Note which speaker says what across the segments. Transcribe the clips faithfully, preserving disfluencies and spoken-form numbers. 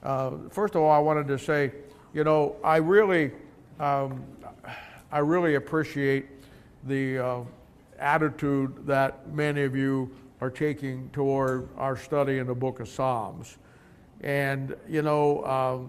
Speaker 1: uh, first of all, I wanted to say, you know, I really, um, I really appreciate the uh, attitude that many of you are taking toward our study in the book of Psalms. And, you know, um,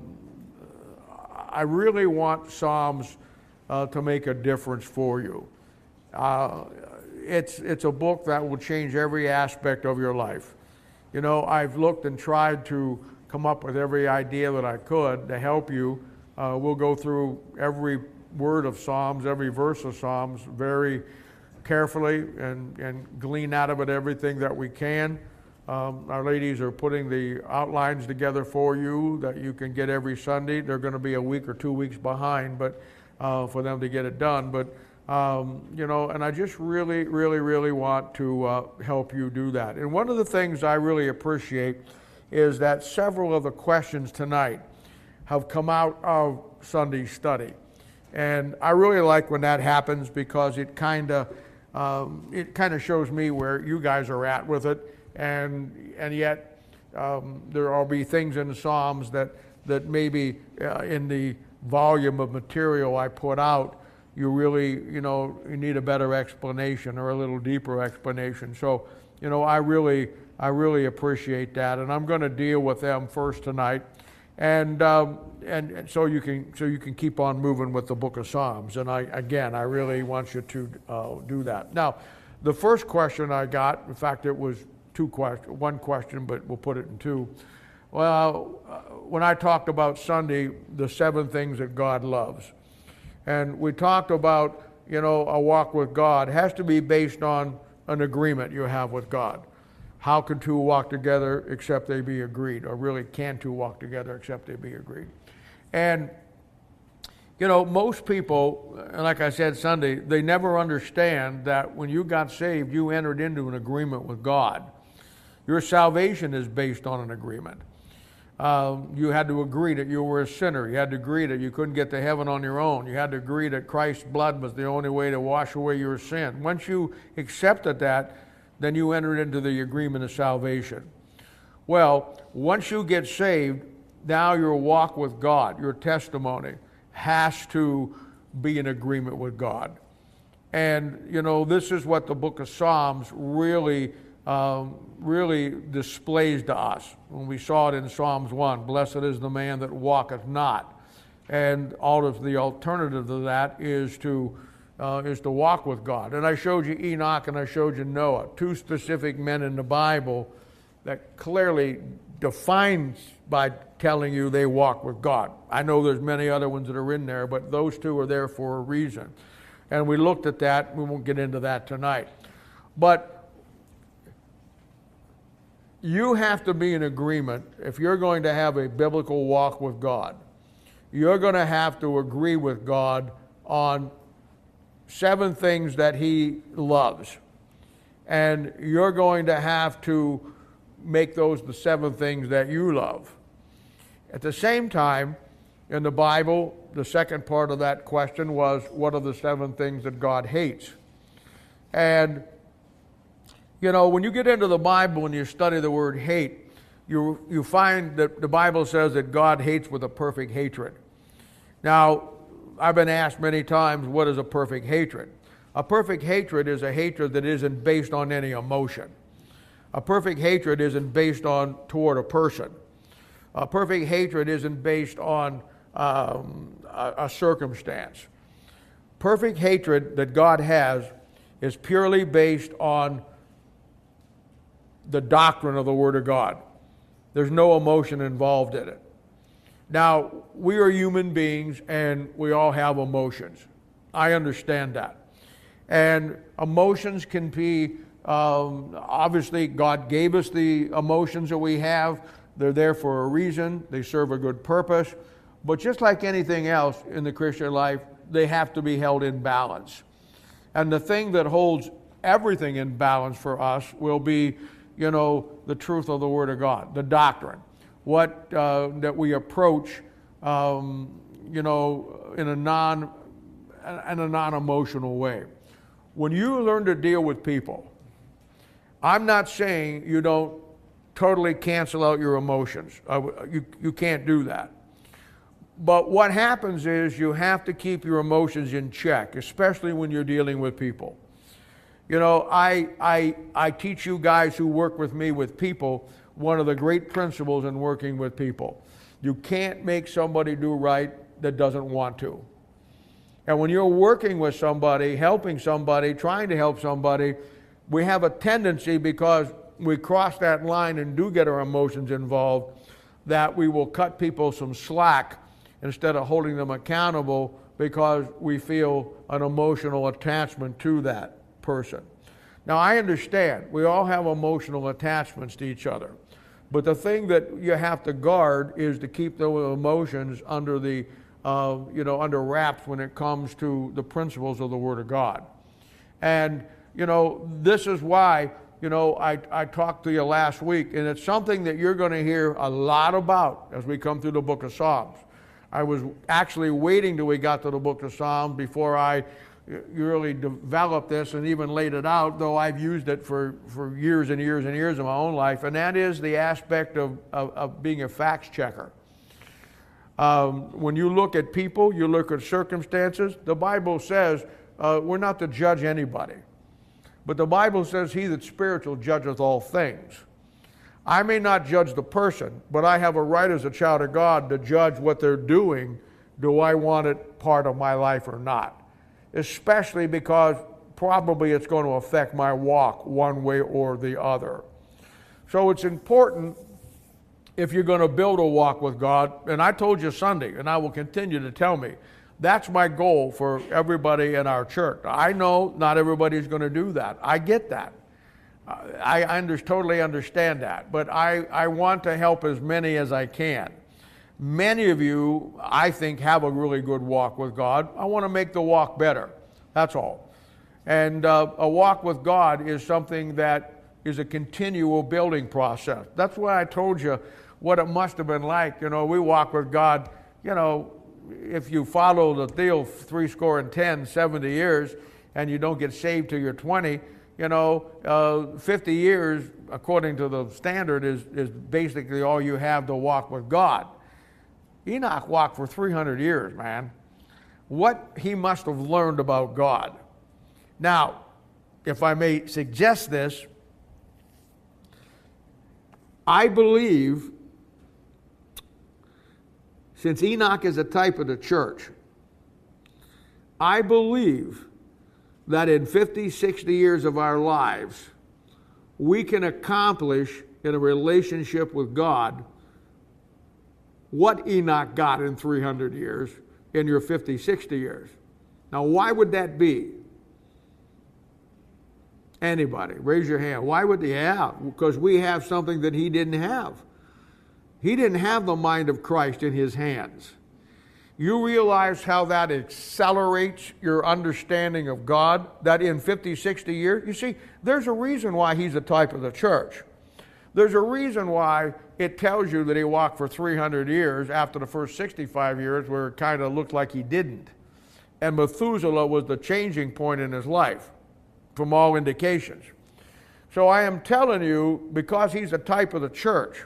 Speaker 1: I really want Psalms uh, to make a difference for you. Uh, it's, it's a book that will change every aspect of your life. You know, I've looked and tried to come up with every idea that I could to help you. Uh, we'll go through every word of Psalms, every verse of Psalms very carefully and, and glean out of it everything that we can. Um, our ladies are putting the outlines together for you that you can get every Sunday. They're going to be a week or two weeks behind, but uh, for them to get it done. But um, you know, and I just really, really, really want to uh, help you do that. And one of the things I really appreciate is that several of the questions tonight have come out of Sunday study, and I really like when that happens because it kind of um, it kind of shows me where you guys are at with it. And and yet um, there will be things in the Psalms that, that maybe uh, in the volume of material I put out, you really, you know, you need a better explanation or a little deeper explanation. So, you know, I really, I really appreciate that. And I'm going to deal with them first tonight. And, um, and and so you can so you can keep on moving with the book of Psalms. And I again, I really want you to uh, do that. Now, the first question I got, in fact, it was two question, one question, but we'll put it in two. Well, uh, when I talked about Sunday, the seven things that God loves, and we talked about, you know, a walk with God has to be based on an agreement you have with God. How can two walk together except they be agreed? Or really, can two walk together except they be agreed? And, you know, most people, and like I said Sunday, they never understand that when you got saved, you entered into an agreement with God. Your salvation is based on an agreement. Um, you had to agree that you were a sinner. You had to agree that you couldn't get to heaven on your own. You had to agree that Christ's blood was the only way to wash away your sin. Once you accepted that, then you entered into the agreement of salvation. Well, once you get saved, now your walk with God, your testimony, has to be in agreement with God. And, you know, this is what the book of Psalms really Um, really displays to us. When we saw it in Psalms one, blessed is the man that walketh not. And all of the alternative to that is to uh, is to walk with God. And I showed you Enoch and I showed you Noah, two specific men in the Bible that clearly defines by telling you they walk with God. I know there's many other ones that are in there, but those two are there for a reason. And we looked at that. We won't get into that tonight. But you have to be in agreement if you're going to have a biblical walk with God. You're going to have to agree with God on seven things that He loves. And you're going to have to make those the seven things that you love. At the same time, in the Bible, the second part of that question was, what are the seven things that God hates? And you know, when you get into the Bible and you study the word hate, you you find that the Bible says that God hates with a perfect hatred. Now, I've been asked many times, what is a perfect hatred? A perfect hatred is a hatred that isn't based on any emotion. A perfect hatred isn't based on toward a person. A perfect hatred isn't based on um, a, a circumstance. Perfect hatred that God has is purely based on the doctrine of the Word of God. There's no emotion involved in it. Now, we are human beings and we all have emotions. I understand that. And emotions can be, um, obviously, God gave us the emotions that we have. They're there for a reason. They serve a good purpose. But just like anything else in the Christian life, they have to be held in balance. And the thing that holds everything in balance for us will be, you know, the truth of the Word of God, the doctrine, what uh, that we approach, um, you know, in a non, in a non-emotional way. When you learn to deal with people, I'm not saying you don't totally cancel out your emotions. Uh, you, you can't do that. But what happens is you have to keep your emotions in check, especially when you're dealing with people. You know, I, I, I teach you guys who work with me with people one of the great principles in working with people. You can't make somebody do right that doesn't want to. And when you're working with somebody, helping somebody, trying to help somebody, we have a tendency, because we cross that line and do get our emotions involved, that we will cut people some slack instead of holding them accountable because we feel an emotional attachment to that person. Now, I understand we all have emotional attachments to each other, but the thing that you have to guard is to keep those emotions under the uh, you know under wraps when it comes to the principles of the Word of God. And you know this is why you know I, I talked to you last week, and it's something that you're going to hear a lot about as we come through the book of Psalms. I was actually waiting till we got to the book of Psalms before I really developed this and even laid it out, though I've used it for, for years and years and years of my own life, and that is the aspect of, of, of being a facts checker. Um, when you look at people, you look at circumstances, the Bible says uh, we're not to judge anybody. But the Bible says he that's spiritual judgeth all things. I may not judge the person, but I have a right as a child of God to judge what they're doing. Do I want it part of my life or not? Especially because probably it's going to affect my walk one way or the other. So it's important, if you're going to build a walk with God, and I told you Sunday, and I will continue to tell me, that's my goal for everybody in our church. I know not everybody's going to do that. I get that. I under, totally understand that. But I, I want to help as many as I can. Many of you, I think, have a really good walk with God. I want to make the walk better. That's all. And uh, a walk with God is something that is a continual building process. That's why I told you what it must have been like. You know, we walk with God, you know, if you follow the deal three score and ten, seventy years, and you don't get saved till you're twenty, you know, uh, fifty years, according to the standard, is, is basically all you have to walk with God. Enoch walked for three hundred years, man. What he must have learned about God. Now, if I may suggest this, I believe, since Enoch is a type of the church, I believe that in fifty, sixty years of our lives, we can accomplish in a relationship with God what Enoch got in three hundred years in your fifty, sixty years. Now, why would that be? Anybody, raise your hand. Why would they have? Because we have something that he didn't have. He didn't have the mind of Christ in his hands. You realize how that accelerates your understanding of God, that in fifty, sixty years, you see, there's a reason why he's a type of the church. There's a reason why it tells you that he walked for three hundred years after the first sixty-five years where it kind of looked like he didn't. And Methuselah was the changing point in his life, from all indications. So I am telling you, because he's a type of the church,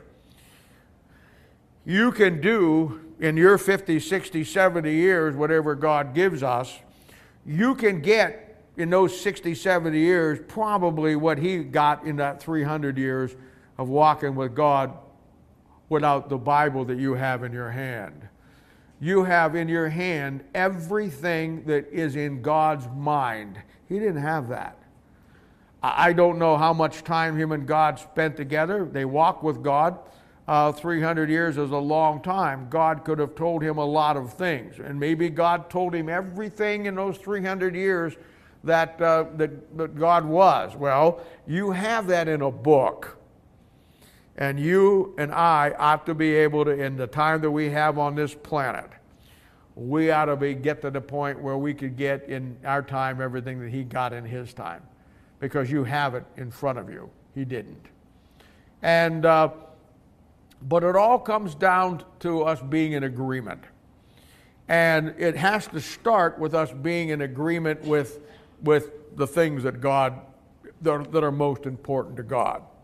Speaker 1: you can do in your fifty, sixty, seventy years, whatever God gives us, you can get in those sixty, seventy years probably what he got in that three hundred years of walking with God without the Bible that you have in your hand. You have in your hand everything that is in God's mind. He didn't have that. I don't know how much time him and God spent together. They walked with God. Uh, three hundred years is a long time. God could have told him a lot of things. And maybe God told him everything in those three hundred years that, uh, that, that God was. Well, you have that in a book. And you and I ought to be able to, in the time that we have on this planet, we ought to be, get to the point where we could get in our time everything that he got in his time. Because you have it in front of you. He didn't. And, uh, but it all comes down to us being in agreement. And it has to start with us being in agreement with, with the things that God, that are, that are most important to God.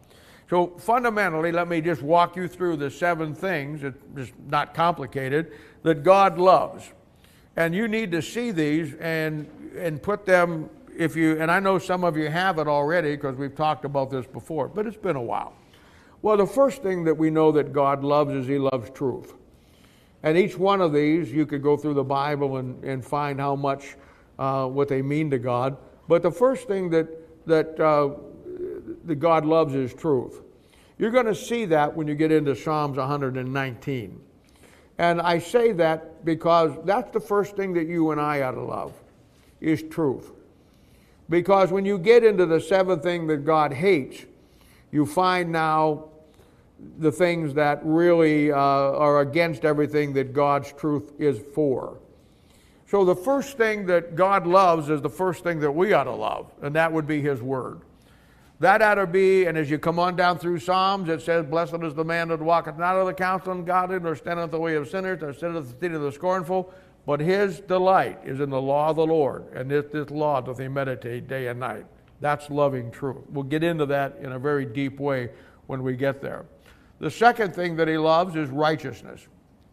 Speaker 1: So fundamentally, let me just walk you through the seven things, it's just not complicated, that God loves. And you need to see these and and put them, if you, and I know some of you have it already because we've talked about this before, but it's been a while. Well, the first thing that we know that God loves is He loves truth. And each one of these, you could go through the Bible and, and find how much, uh, what they mean to God. But the first thing that, that, uh, that God loves is truth. You're going to see that when you get into Psalms one hundred nineteen. And I say that because that's the first thing that you and I ought to love, is truth. Because when you get into the seventh thing that God hates, you find now the things that really uh, are against everything that God's truth is for. So the first thing that God loves is the first thing that we ought to love, and that would be His Word. That ought to be, and as you come on down through Psalms, it says, blessed is the man that walketh not of the counsel of the ungodly, nor standeth in the way of sinners, nor sitteth in the seat of the scornful, but his delight is in the law of the Lord, and this, this law doth he meditate day and night. That's loving truth. We'll get into that in a very deep way when we get there. The second thing that He loves is righteousness.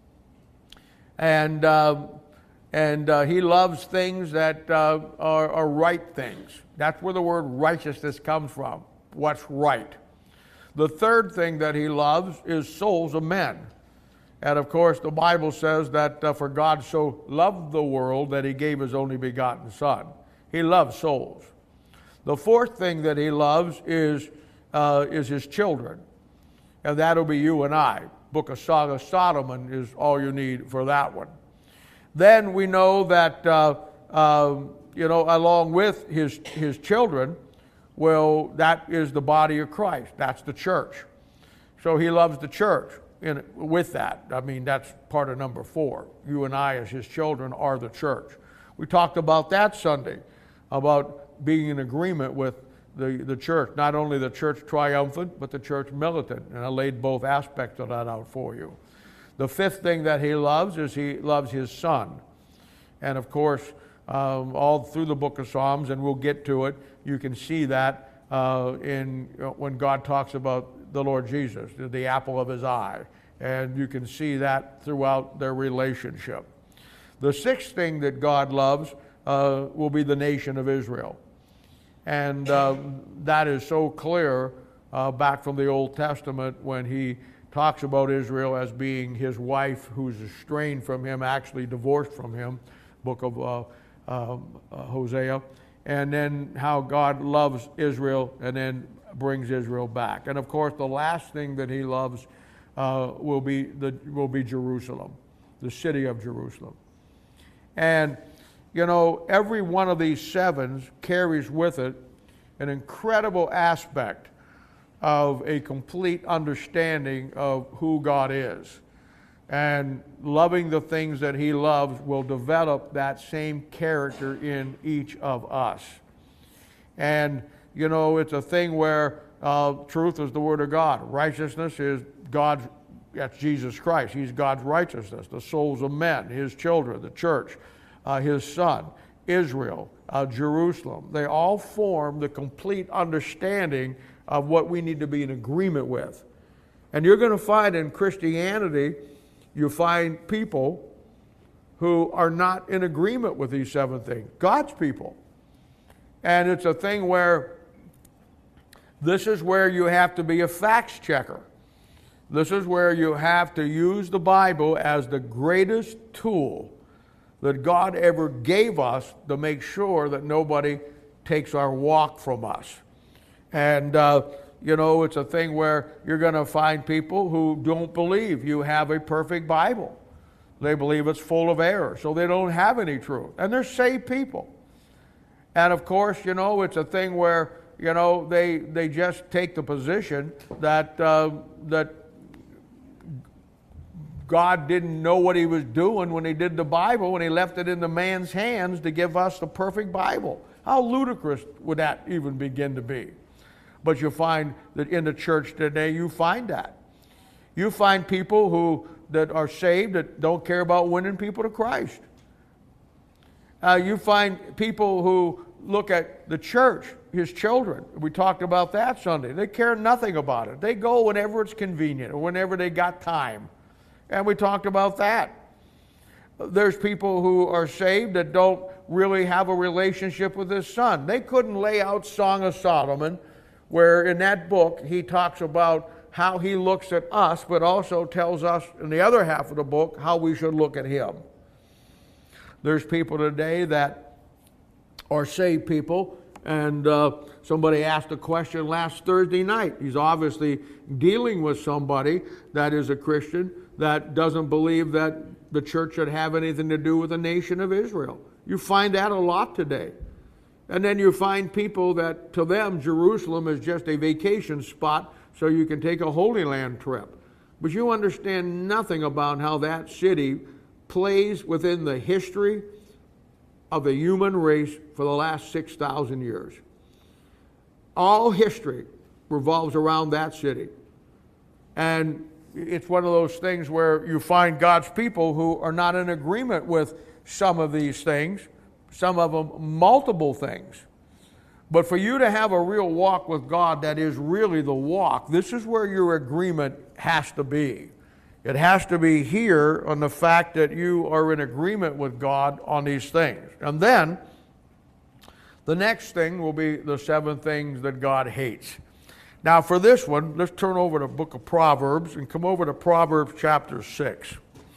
Speaker 1: And, uh, and uh, He loves things that uh, are, are right things. That's where the word righteousness comes from, what's right. The third thing that He loves is souls of men. And of course, the Bible says that uh, for God so loved the world that He gave His only begotten Son. He loves souls. The fourth thing that He loves is, uh, is His children. And that'll be you and I. Book of Song of Solomon is all you need for that one. Then we know that, uh, uh, you know, along with his, his children, well, that is the body of Christ. That's the church. So He loves the church. In, with that, I mean, that's part of number four. You and I, as His children, are the church. We talked about that Sunday, about being in agreement with the, the church, not only the church triumphant, but the church militant. And I laid both aspects of that out for you. The fifth thing that He loves is He loves His Son. And of course, um, all through the book of Psalms, and we'll get to it, you can see that uh, in uh, when God talks about the Lord Jesus, the apple of His eye. And you can see that throughout their relationship. The sixth thing that God loves uh, will be the nation of Israel. And uh, that is so clear uh, back from the Old Testament when He talks about Israel as being His wife who's estranged from Him, actually divorced from Him, book of uh, uh, uh, Hosea. And then how God loves Israel and then brings Israel back. And of course, the last thing that He loves uh, will be the will be Jerusalem, the city of Jerusalem. And you know, every one of these sevens carries with it an incredible aspect of a complete understanding of who God is. And loving the things that He loves will develop that same character in each of us. And you know, it's a thing where uh, truth is the Word of God. Righteousness is God's, that's Jesus Christ. He's God's righteousness. The souls of men, His children, the church, uh, His Son, Israel, uh, Jerusalem. They all form the complete understanding of what we need to be in agreement with. And you're going to find in Christianity, you find people who are not in agreement with these seven things. God's people. And it's a thing where this is where you have to be a facts checker. This is where you have to use the Bible as the greatest tool that God ever gave us to make sure that nobody takes our walk from us. And, uh, you know, it's a thing where you're going to find people who don't believe you have a perfect Bible. They believe it's full of error, so they don't have any truth. And they're saved people. And of course, you know, it's a thing where, you know, they they just take the position that uh, that God didn't know what He was doing when He did the Bible, when He left it in the man's hands to give us the perfect Bible. How ludicrous would that even begin to be? But you find that in the church today, you find that. You find people who that are saved that don't care about winning people to Christ. Uh, you find people who look at the church his children. We talked about that Sunday. They care nothing about it. They go whenever it's convenient or whenever they got time. And we talked about that. There's people who are saved that don't really have a relationship with his son. They couldn't lay out Song of Solomon, where in that book he talks about how he looks at us, but also tells us in the other half of the book how we should look at him. There's people today that are saved people, and uh, somebody asked a question last Thursday night. He's obviously dealing with somebody that is a Christian that doesn't believe that the church should have anything to do with the nation of Israel. You find that a lot today. And then you find people that, to them, Jerusalem is just a vacation spot so you can take a Holy Land trip. But you understand nothing about how that city plays within the history of the human race for the last six thousand years. All history revolves around that city. And it's one of those things where you find God's people who are not in agreement with some of these things, some of them multiple things. But for you to have a real walk with God that is really the walk, this is where your agreement has to be. It has to be here on the fact that you are in agreement with God on these things. And then the next thing will be the seven things that God hates. Now for this one, let's turn over to the book of Proverbs and come over to Proverbs chapter six.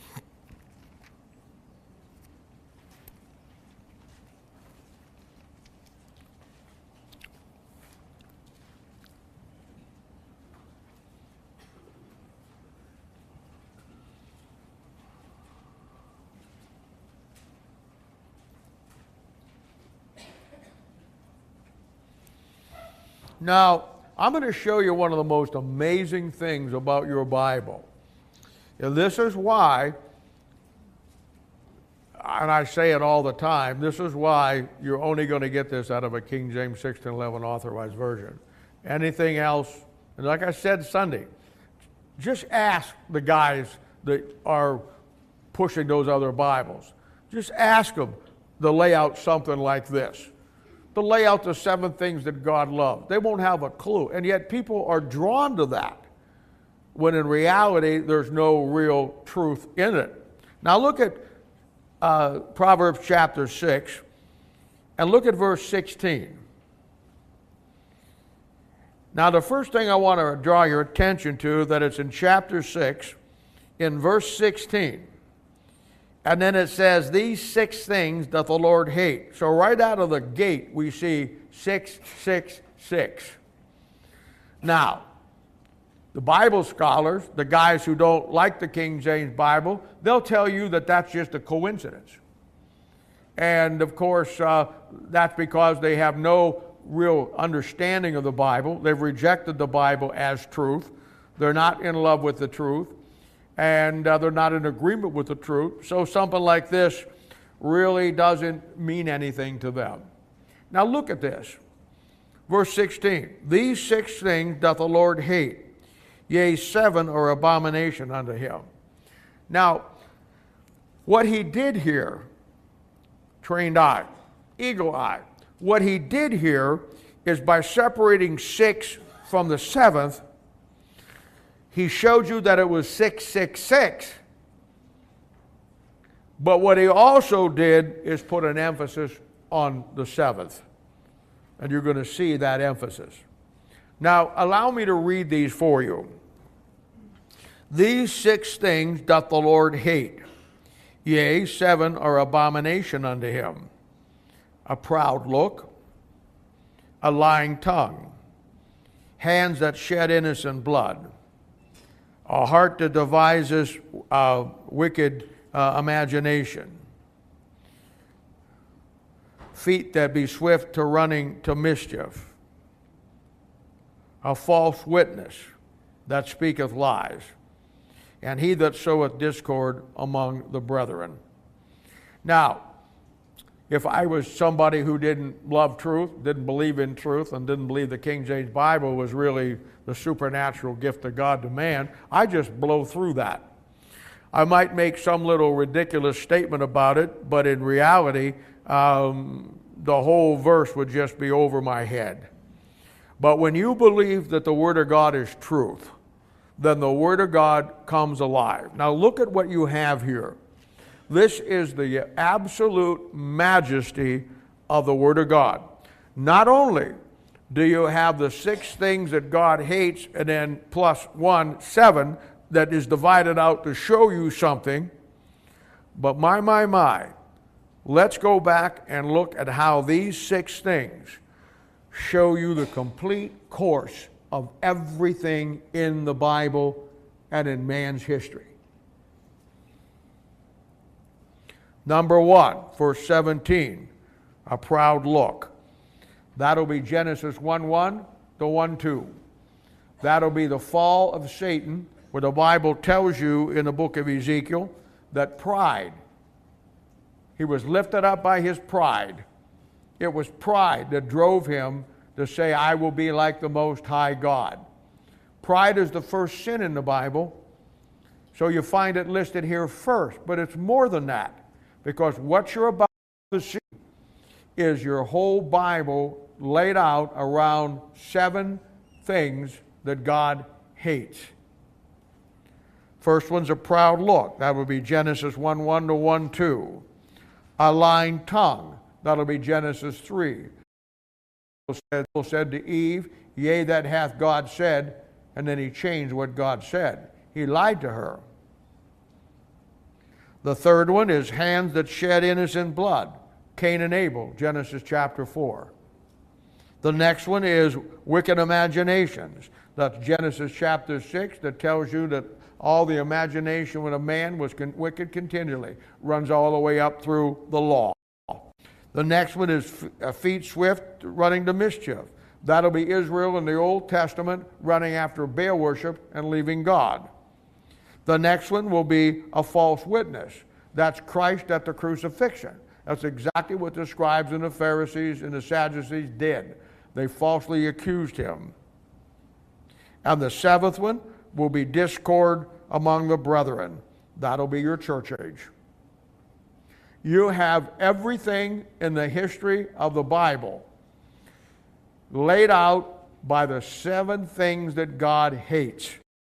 Speaker 1: Now, I'm going to show you one of the most amazing things about your Bible. And this is why, and I say it all the time, this is why you're only going to get this out of a King James sixteen eleven authorized version. Anything else, and like I said Sunday, just ask the guys that are pushing those other Bibles. Just ask them to lay out something like this. To lay out the seven things that God loves. They won't have a clue. And yet people are drawn to that, when in reality there's no real truth in it. Now look at uh, Proverbs chapter six, and look at verse sixteen. Now the first thing I want to draw your attention to, that it's in chapter six, in verse sixteen. And then it says, these six things doth the Lord hate. So right out of the gate, we see six, six, six. Now, the Bible scholars, the guys who don't like the King James Bible, they'll tell you that that's just a coincidence. And of course, uh, that's because they have no real understanding of the Bible. They've rejected the Bible as truth. They're not in love with the truth. And uh, they're not in agreement with the truth. So something like this really doesn't mean anything to them. Now look at this. Verse sixteen. These six things doth the Lord hate. Yea, seven are abomination unto him. Now, what he did here, trained eye, eagle eye, what he did here is by separating six from the seventh, he showed you that it was six six six. But what he also did is put an emphasis on the seventh. And you're going to see that emphasis. Now, allow me to read these for you. These six things doth the Lord hate. Yea, seven are abomination unto him. A proud look, a lying tongue, hands that shed innocent blood, a heart that devises uh, wicked uh, imagination, feet that be swift to running to mischief, a false witness that speaketh lies, and he that soweth discord among the brethren. Now, if I was somebody who didn't love truth, didn't believe in truth, and didn't believe the King James Bible was really the supernatural gift of God to man, I just blow through that. I might make some little ridiculous statement about it, but in reality, um, the whole verse would just be over my head. But when you believe that the Word of God is truth, then the Word of God comes alive. Now look at what you have here. This is the absolute majesty of the Word of God. Not only do you have the six things that God hates, and then plus one, seven, that is divided out to show you something, but my, my, my, let's go back and look at how these six things show you the complete course of everything in the Bible and in man's history. Number one, verse seventeen, a proud look. That'll be Genesis one one to one two. That'll be the fall of Satan, where the Bible tells you in the book of Ezekiel that pride, he was lifted up by his pride. It was pride that drove him to say, I will be like the Most High God. Pride is the first sin in the Bible, so you find it listed here first. But it's more than that, because what you're about to see is your whole Bible laid out around seven things that God hates. First one's a proud look. That would be Genesis one one to one two. A lying tongue. That'll be Genesis three. Said, said to Eve, yea, that hath God said, and then he changed what God said. He lied to her. The third one is hands that shed innocent blood. Cain and Abel, Genesis chapter four. The next one is wicked imaginations. That's Genesis chapter six, that tells you that all the imagination when a man was con- wicked continually. Runs all the way up through the law. The next one is f- feet swift, running to mischief. That'll be Israel in the Old Testament, running after Baal worship and leaving God. The next one will be a false witness. That's Christ at the crucifixion. That's exactly what the scribes and the Pharisees and the Sadducees did. They falsely accused him. And the seventh one will be discord among the brethren. That'll be your church age. You have everything in the history of the Bible laid out by the seven things that God hates.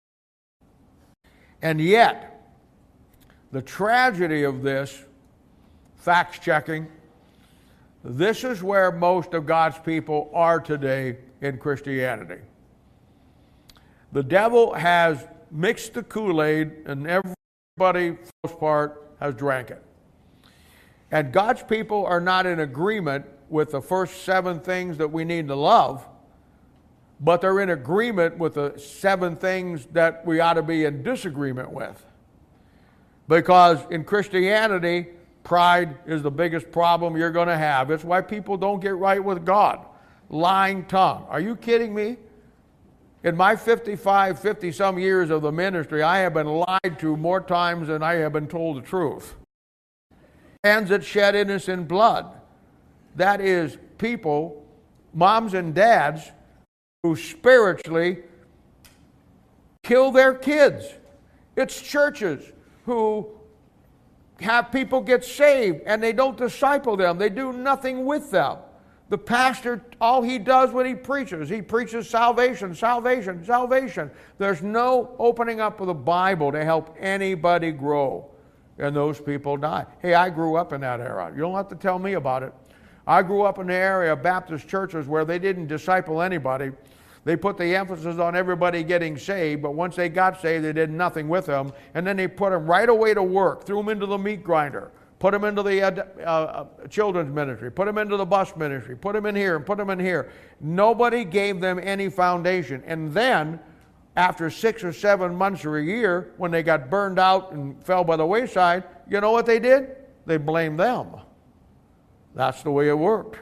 Speaker 1: And yet, the tragedy of this, facts checking, this is where most of God's people are today in Christianity. The devil has mixed the Kool-Aid, and everybody, for the most part, has drank it. And God's people are not in agreement with the first seven things that we need to love, but they're in agreement with the seven things that we ought to be in disagreement with. Because in Christianity, pride is the biggest problem you're going to have. It's why people don't get right with God. Lying tongue. Are you kidding me? In my fifty-five, fifty-some years of the ministry, I have been lied to more times than I have been told the truth. Hands that shed innocent blood. That is people, moms and dads, who spiritually kill their kids. It's churches who have people get saved and they don't disciple them. They do nothing with them. The pastor, all he does when he preaches, he preaches salvation, salvation, salvation. There's no opening up of the Bible to help anybody grow. And those people die. Hey, I grew up in that era. You don't have to tell me about it. I grew up in the area of Baptist churches where they didn't disciple anybody. They put the emphasis on everybody getting saved, but once they got saved, they did nothing with them. And then they put them right away to work, threw them into the meat grinder, put them into the uh, uh, children's ministry, put them into the bus ministry, put them in here and put them in here. Nobody gave them any foundation. And then, after six or seven months or a year, when they got burned out and fell by the wayside, you know what they did? They blamed them. That's the way it worked.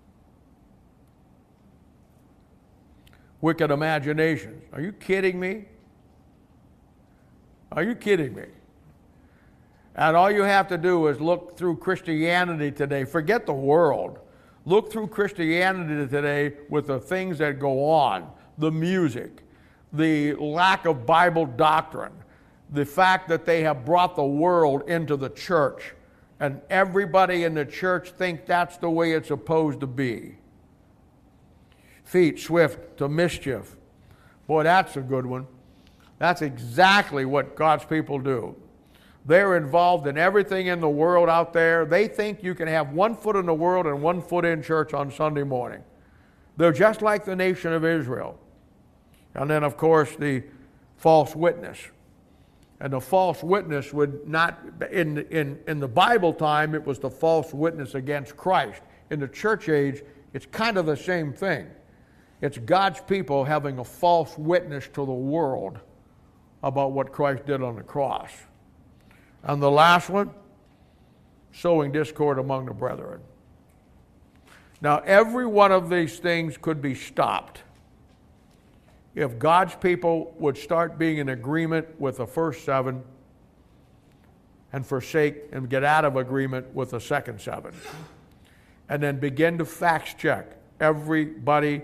Speaker 1: Wicked imaginations. Are you kidding me? Are you kidding me? And all you have to do is look through Christianity today. Forget the world. Look through Christianity today with the things that go on. The music. The lack of Bible doctrine, the fact that they have brought the world into the church and everybody in the church think that's the way it's supposed to be. Feet swift to mischief. Boy, that's a good one. That's exactly what God's people do. They're involved in everything in the world out there. They think you can have one foot in the world and one foot in church on Sunday morning. They're just like the nation of Israel. And then, of course, the false witness. And the false witness would not, in, in, in the Bible time, it was the false witness against Christ. In the church age, it's kind of the same thing. It's God's people having a false witness to the world about what Christ did on the cross. And the last one, sowing discord among the brethren. Now, every one of these things could be stopped if God's people would start being in agreement with the first seven and forsake and get out of agreement with the second seven. And then begin to fact check everybody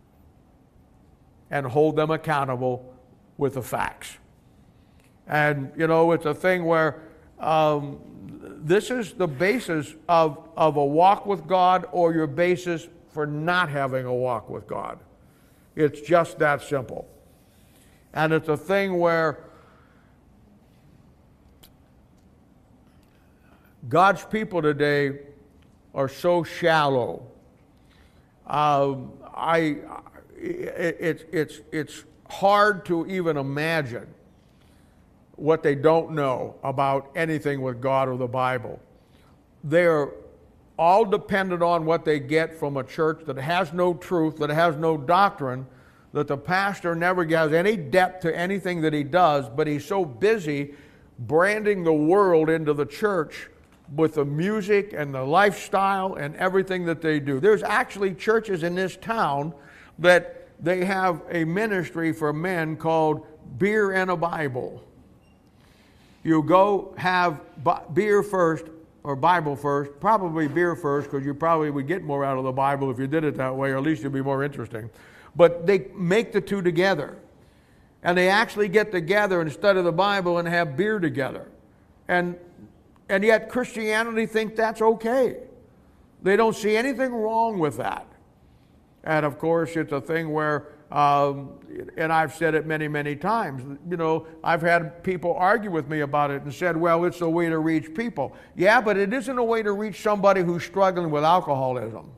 Speaker 1: and hold them accountable with the facts. And, you know, it's a thing where um, this is the basis of, of a walk with God, or your basis for not having a walk with God. It's just that simple. And it's a thing where God's people today are so shallow. Um, I, it, it, it's, it's hard to even imagine what they don't know about anything with God or the Bible. They're all dependent on what they get from a church that has no truth, that has no doctrine, that the pastor never has any depth to anything that he does, but he's so busy branding the world into the church with the music and the lifestyle and everything that they do. There's actually churches in this town that they have a ministry for men called Beer and a Bible. You go have beer first, or Bible first, probably beer first, because you probably would get more out of the Bible if you did it that way, or at least it'd be more interesting. But they make the two together. And they actually get together and study the Bible and have beer together. And, and yet Christianity think that's okay. They don't see anything wrong with that. And of course, it's a thing where, um, and I've said it many, many times, you know, I've had people argue with me about it and said, well, it's a way to reach people. Yeah, but it isn't a way to reach somebody who's struggling with alcoholism.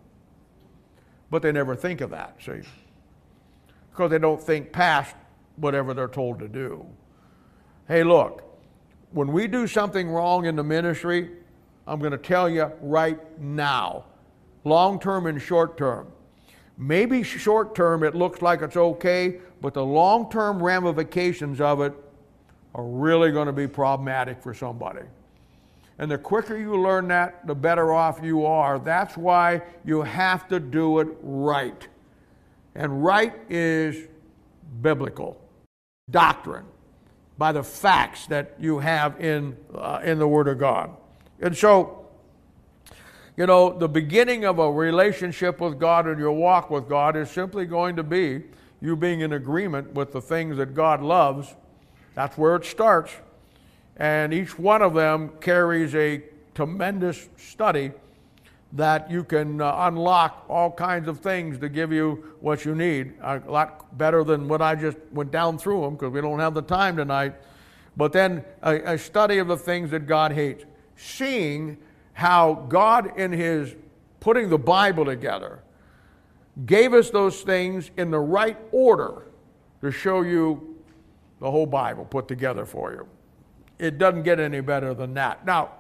Speaker 1: But they never think of that, see? Because they don't think past whatever they're told to do. Hey, look, when we do something wrong in the ministry, I'm going to tell you right now, long-term and short-term. Maybe short-term it looks like it's okay, but the long-term ramifications of it are really going to be problematic for somebody. And the quicker you learn that, the better off you are. That's why you have to do it right. And right is biblical doctrine, by the facts that you have in, uh, in the Word of God. And so, you know, the beginning of a relationship with God and your walk with God is simply going to be you being in agreement with the things that God loves. That's where it starts. And each one of them carries a tremendous study that you can uh, unlock all kinds of things to give you what you need. A lot better than what I just went down through them, because we don't have the time tonight. But then a, a study of the things that God hates. Seeing how God, in His putting the Bible together, gave us those things in the right order to show you the whole Bible put together for you. It doesn't get any better than that. Now,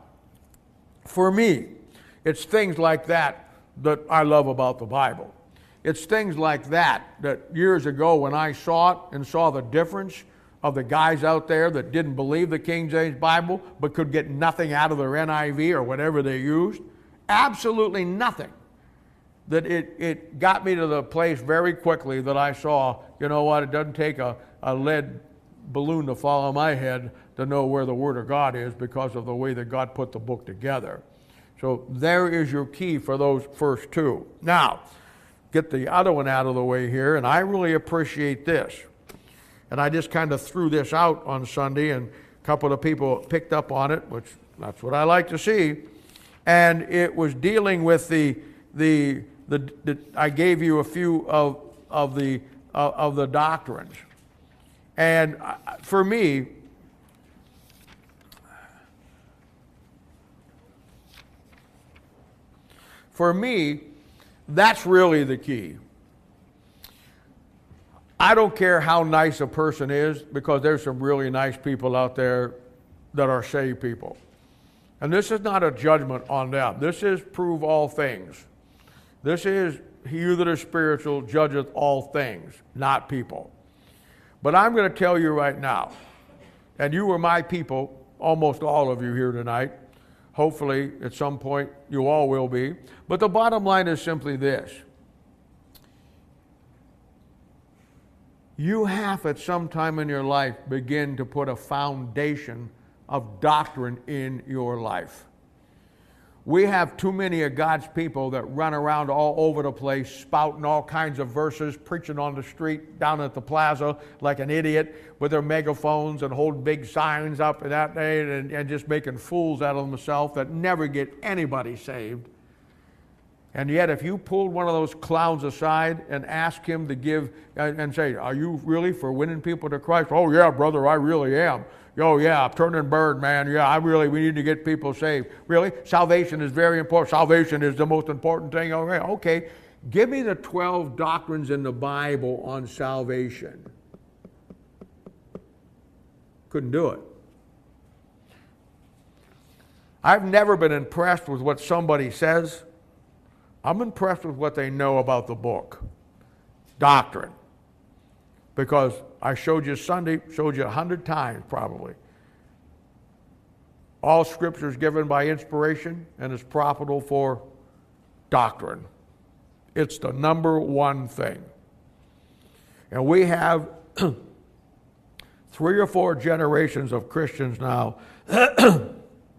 Speaker 1: for me, it's things like that that I love about the Bible. It's things like that that years ago when I saw it and saw the difference of the guys out there that didn't believe the King James Bible but could get nothing out of their N I V or whatever they used, absolutely nothing, that it, it got me to the place very quickly that I saw, you know what, it doesn't take a, a lead balloon to fall on my head to know where the Word of God is because of the way that God put the book together. So there is your key for those first two. Now, get the other one out of the way here, and I really appreciate this. And I just kind of threw this out on Sunday, and a couple of people picked up on it, which that's what I like to see. And it was dealing with the, the, the, the I gave you a few of, of, the, uh, of the doctrines. And for me, for me, that's really the key. I don't care how nice a person is, because there's some really nice people out there that are saved people. And this is not a judgment on them. This is prove all things. This is he that is spiritual judgeth all things, not people. But I'm going to tell you right now, and you were my people, almost all of you here tonight. Hopefully, at some point, you all will be. But the bottom line is simply this. You have at some time in your life begin to put a foundation of doctrine in your life. We have too many of God's people that run around all over the place, spouting all kinds of verses, preaching on the street, down at the plaza like an idiot with their megaphones and holding big signs up and that day and, and just making fools out of themselves that never get anybody saved. And yet, if you pulled one of those clowns aside and asked him to give and say, are you really for winning people to Christ? Oh, yeah, brother, I really am. Oh, yeah, turning bird, man. Yeah, I really, we need to get people saved. Really? Salvation is very important. Salvation is the most important thing. Okay, okay. Give me the twelve doctrines in the Bible on salvation. Couldn't do it. I've never been impressed with what somebody says. I'm impressed with what they know about the book, doctrine. Because I showed you Sunday, showed you a hundred times probably. All Scripture is given by inspiration and is profitable for doctrine. It's the number one thing. And we have three or four generations of Christians now that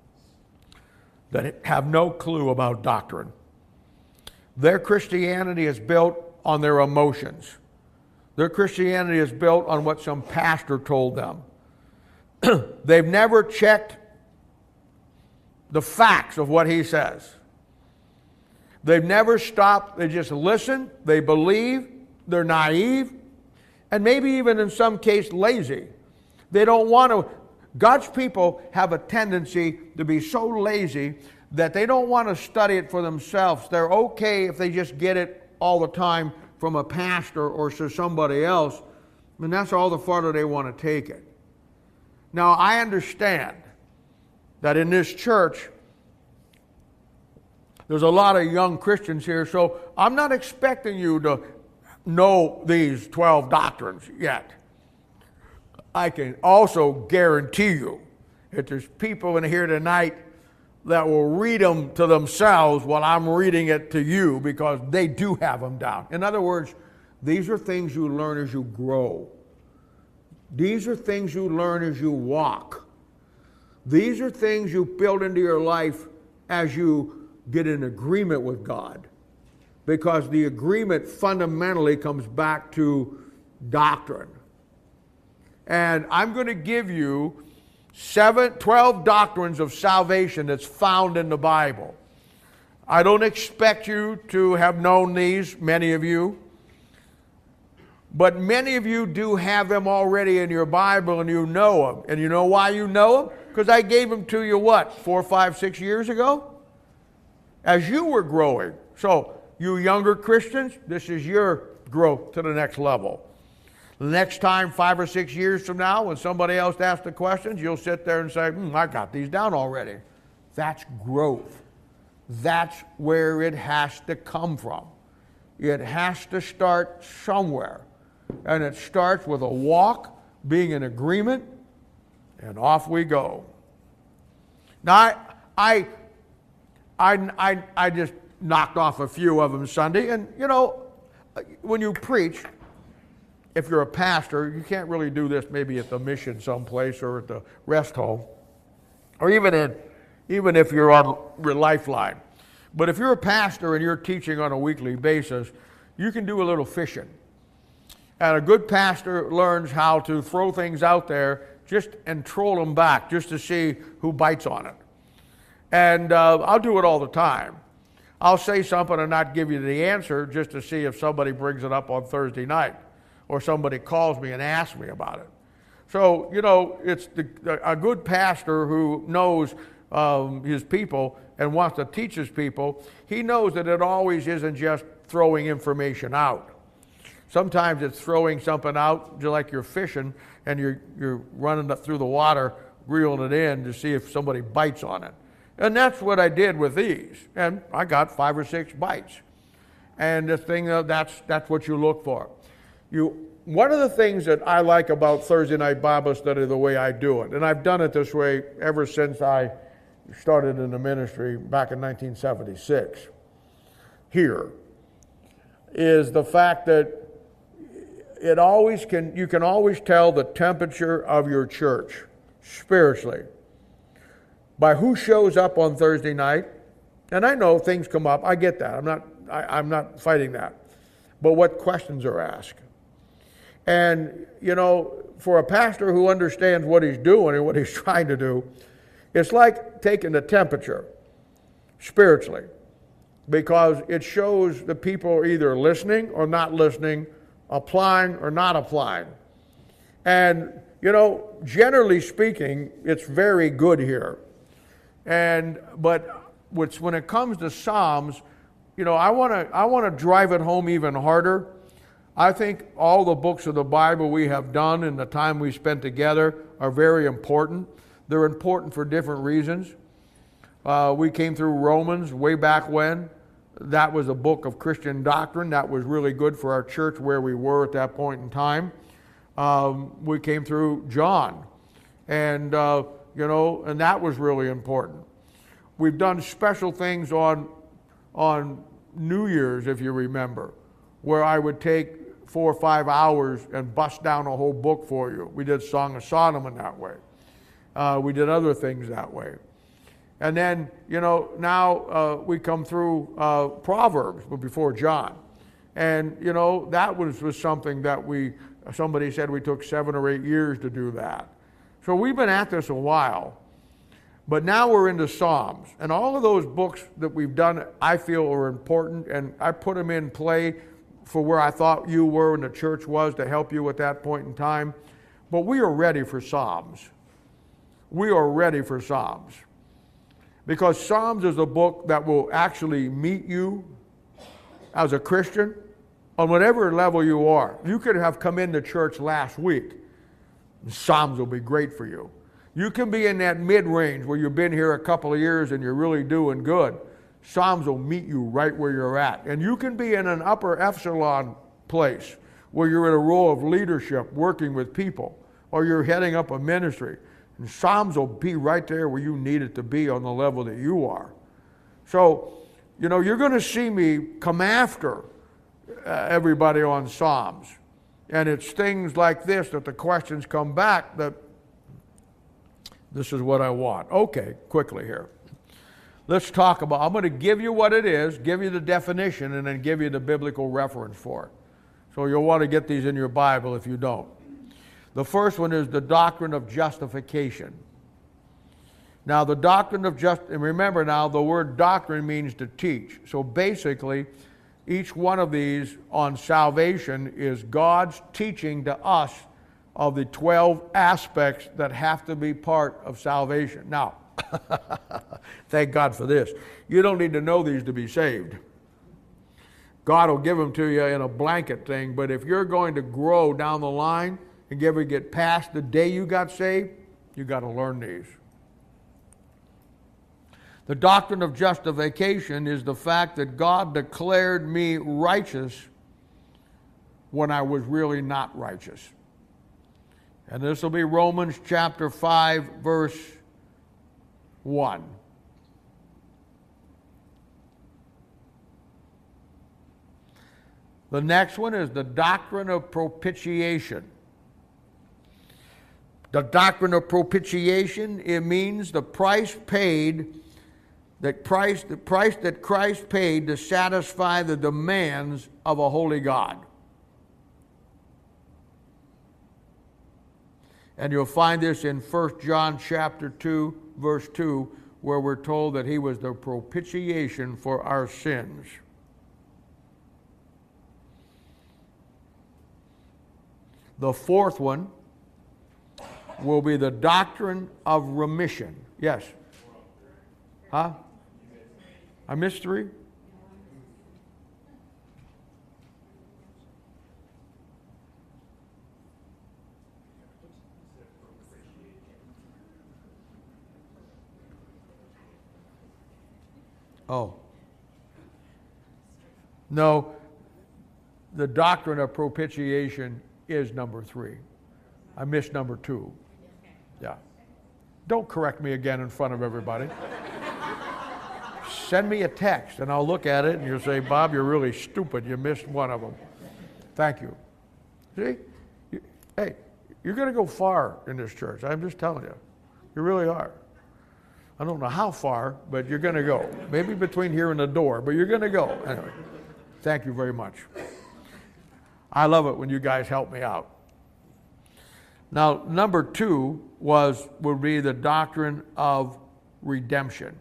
Speaker 1: have no clue about doctrine. Their Christianity is built on their emotions. Their Christianity is built on what some pastor told them. They've never checked the facts of what he says. They've never stopped. They just listen. They believe. They're naive. And maybe even in some case lazy. They don't want to. God's people have a tendency to be so lazy that they don't want to study it for themselves. They're okay if they just get it all the time from a pastor or to somebody else, and that's all the farther they want to take it. Now, I understand that in this church, there's a lot of young Christians here, so I'm not expecting you to know these twelve doctrines yet. I can also guarantee you that there's people in here tonight that will read them to themselves while I'm reading it to you, because they do have them down. In other words, these are things you learn as you grow. These are things you learn as you walk. These are things you build into your life as you get in agreement with God. Because the agreement fundamentally comes back to doctrine. And I'm going to give you Seven, twelve doctrines of salvation that's found in the Bible. I don't expect you to have known these, many of you. But many of you do have them already in your Bible, and you know them. And you know why you know them? Because I gave them to you, what, four, five, six years ago? As you were growing. So, you younger Christians, this is your growth to the next level. The next time, five or six years from now, when somebody else asks the questions, you'll sit there and say, hmm, I got these down already. That's growth. That's where it has to come from. It has to start somewhere. And it starts with a walk, being in agreement, and off we go. Now, I, I, I, I, I just knocked off a few of them Sunday, and, you know, when you preach, if you're a pastor, you can't really do this maybe at the mission someplace or at the rest home, or even in, even if you're on your Lifeline. But if you're a pastor and you're teaching on a weekly basis, you can do a little fishing. And a good pastor learns how to throw things out there just and troll them back just to see who bites on it. And uh, I'll do it all the time. I'll say something and not give you the answer just to see if somebody brings it up on Thursday night or somebody calls me and asks me about it. So, you know, it's the, a good pastor who knows um, his people and wants to teach his people. He knows that it always isn't just throwing information out. Sometimes it's throwing something out just like you're fishing and you're, you're running it through the water, reeling it in to see if somebody bites on it. And that's what I did with these. And I got five or six bites. And the thing, uh, that's, that's what you look for. You, one of the things that I like about Thursday Night Bible Study, the way I do it, and I've done it this way ever since I started in the ministry back in nineteen seventy-six, here, is the fact that it always can, you can always tell the temperature of your church spiritually by who shows up on Thursday night. And I know things come up. I get that. I'm not, I, I'm not fighting that. But what questions are asked? And, you know, for a pastor who understands what he's doing and what he's trying to do, it's like taking the temperature spiritually, because it shows the people are either listening or not listening, applying or not applying. And, you know, generally speaking, it's very good here. And but when it comes to Psalms, you know, I want to I want to drive it home even harder. I think all the books of the Bible we have done in the time we spent together are very important. They're important for different reasons. Uh, we came through Romans way back when. That was a book of Christian doctrine that was really good for our church where we were at that point in time. Um, we came through John, and uh, you know, and that was really important. We've done special things on on New Year's, if you remember, where I would take four or five hours and bust down a whole book for you. We did Song of Solomon that way. Uh, we did other things that way. And then, you know, now uh, we come through uh, Proverbs, but before John. And, you know, that was, was something that we, somebody said we took seven or eight years to do that. So we've been at this a while. But now we're into Psalms. And all of those books that we've done, I feel are important. And I put them in play for where I thought you were and the church was to help you at that point in time. But we are ready for Psalms. We are ready for Psalms. Because Psalms is a book that will actually meet you as a Christian on whatever level you are. You could have come into church last week. Psalms will be great for you. You can be in that mid-range where you've been here a couple of years and you're really doing good. Psalms will meet you right where you're at. And you can be in an upper echelon place where you're in a role of leadership working with people, or you're heading up a ministry. And Psalms will be right there where you need it to be on the level that you are. So, you know, you're going to see me come after uh, everybody on Psalms. And it's things like this that the questions come back that this is what I want. Okay, quickly here. Let's talk about, I'm going to give you what it is, give you the definition, and then give you the biblical reference for it. So you'll want to get these in your Bible if you don't. The first one is the doctrine of justification. Now, the doctrine of just, and remember now, the word doctrine means to teach. So basically, each one of these on salvation is God's teaching to us of the twelve aspects that have to be part of salvation. Now, thank God for this. You don't need to know these to be saved. God will give them to you in a blanket thing, but if you're going to grow down the line and ever get past the day you got saved, you got to learn these. The doctrine of justification is the fact that God declared me righteous when I was really not righteous. And this will be Romans chapter five, verse one. The next one is the doctrine of propitiation. The doctrine of propitiation, it means the price paid, that price, the price that Christ paid to satisfy the demands of a holy God. And you'll find this in First John chapter two, verse two, where we're told that he was the propitiation for our sins. The fourth one will be the doctrine of remission. Yes? Huh? I missed three? Oh. No, the doctrine of propitiation is number three. I missed number two. Yeah. Don't correct me again in front of everybody. Send me a text and I'll look at it and you'll say, Bob, you're really stupid. You missed one of them. Thank you. See? You, hey, you're going to go far in this church. I'm just telling you. You really are. I don't know how far, but you're going to go. Maybe between here and the door, but you're going to go. Anyway, thank you very much. I love it when you guys help me out. Now, number two was would be the doctrine of redemption.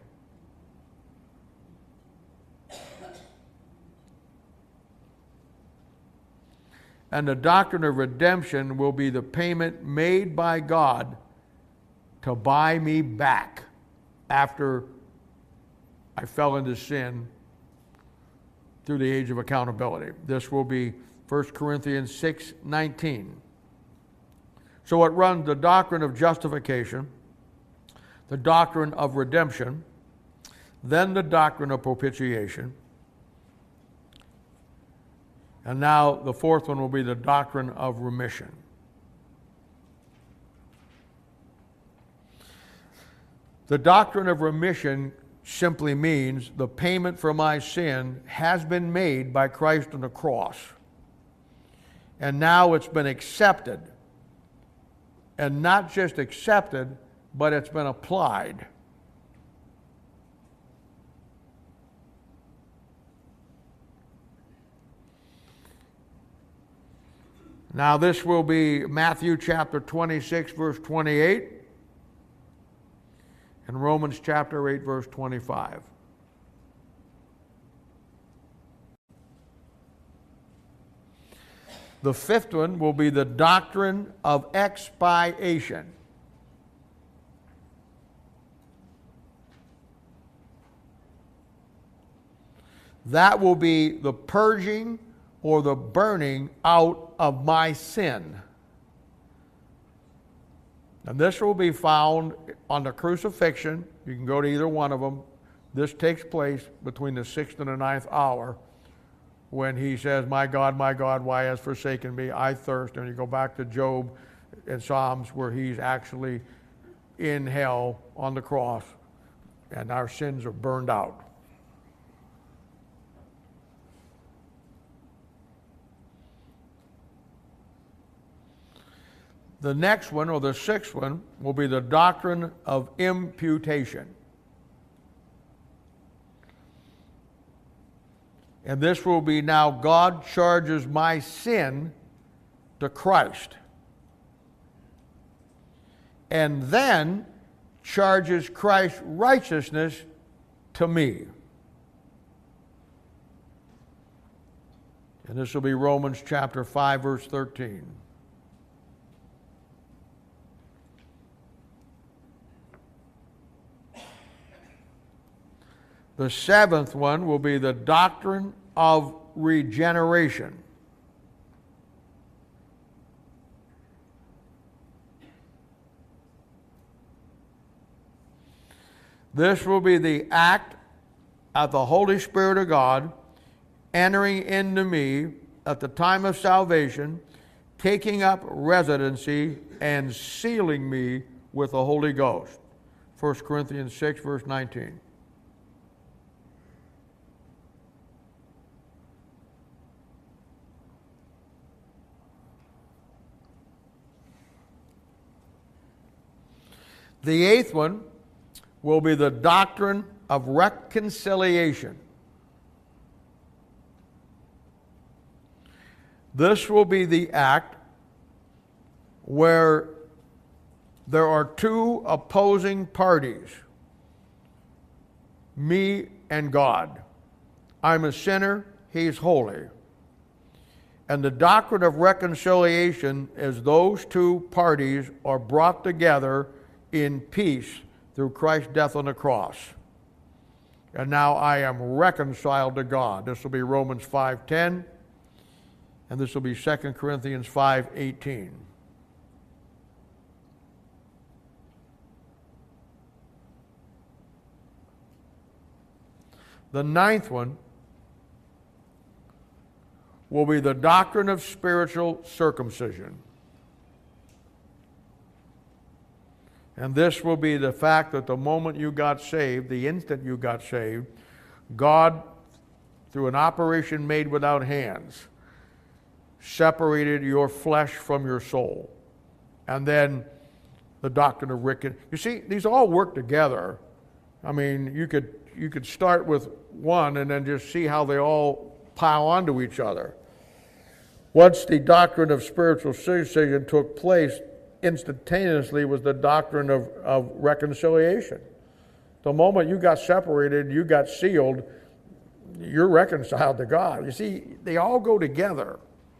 Speaker 1: And the doctrine of redemption will be the payment made by God to buy me back after I fell into sin through the age of accountability. This will be First Corinthians six nineteen. So it runs the doctrine of justification, the doctrine of redemption, then the doctrine of propitiation, and now the fourth one will be the doctrine of remission. The doctrine of remission simply means the payment for my sin has been made by Christ on the cross. And now it's been accepted. And not just accepted, but it's been applied. Now this will be Matthew chapter twenty-six, verse twenty-eight, and Romans chapter eight, verse twenty-five. The fifth one will be the doctrine of expiation. That will be the purging or the burning out of my sin. And this will be found on the crucifixion. You can go to either one of them. This takes place between the sixth and the ninth hour when he says, my God, my God, why hast forsaken me? I thirst. And you go back to Job and Psalms where he's actually in hell on the cross and our sins are burned out. The next one, or the sixth one, will be the doctrine of imputation. And this will be now God charges my sin to Christ. And then charges Christ's righteousness to me. And this will be Romans chapter five, verse thirteen. The seventh one will be the doctrine of regeneration. This will be the act of the Holy Spirit of God entering into me at the time of salvation, taking up residency, and sealing me with the Holy Ghost. First Corinthians six, verse nineteen. The eighth one will be the doctrine of reconciliation. This will be the act where there are two opposing parties me and God. I'm a sinner, he's holy. And the doctrine of reconciliation is those two parties are brought together in peace through Christ's death on the cross. And now I am reconciled to God. This will be Romans five ten, and this will be Second Corinthians five eighteen. The ninth one will be the doctrine of spiritual circumcision. And this will be the fact that the moment you got saved, the instant you got saved, God, through an operation made without hands, separated your flesh from your soul. And then the doctrine of Rick. You see, these all work together. I mean, you could you could start with one and then just see how they all pile onto each other. Once the doctrine of spiritual circumcision took place, instantaneously was the doctrine of, of reconciliation. The moment you got separated, you got sealed, you're reconciled to God. You see, they all go together.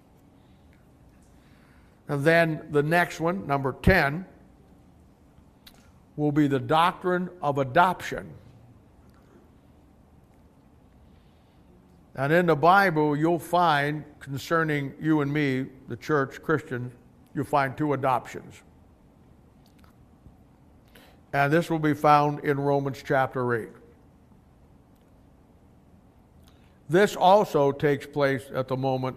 Speaker 1: And then the next one, number ten, will be the doctrine of adoption. And in the Bible, you'll find, concerning you and me, the church, Christians, you'll find two adoptions. And this will be found in Romans chapter eight. This also takes place at the moment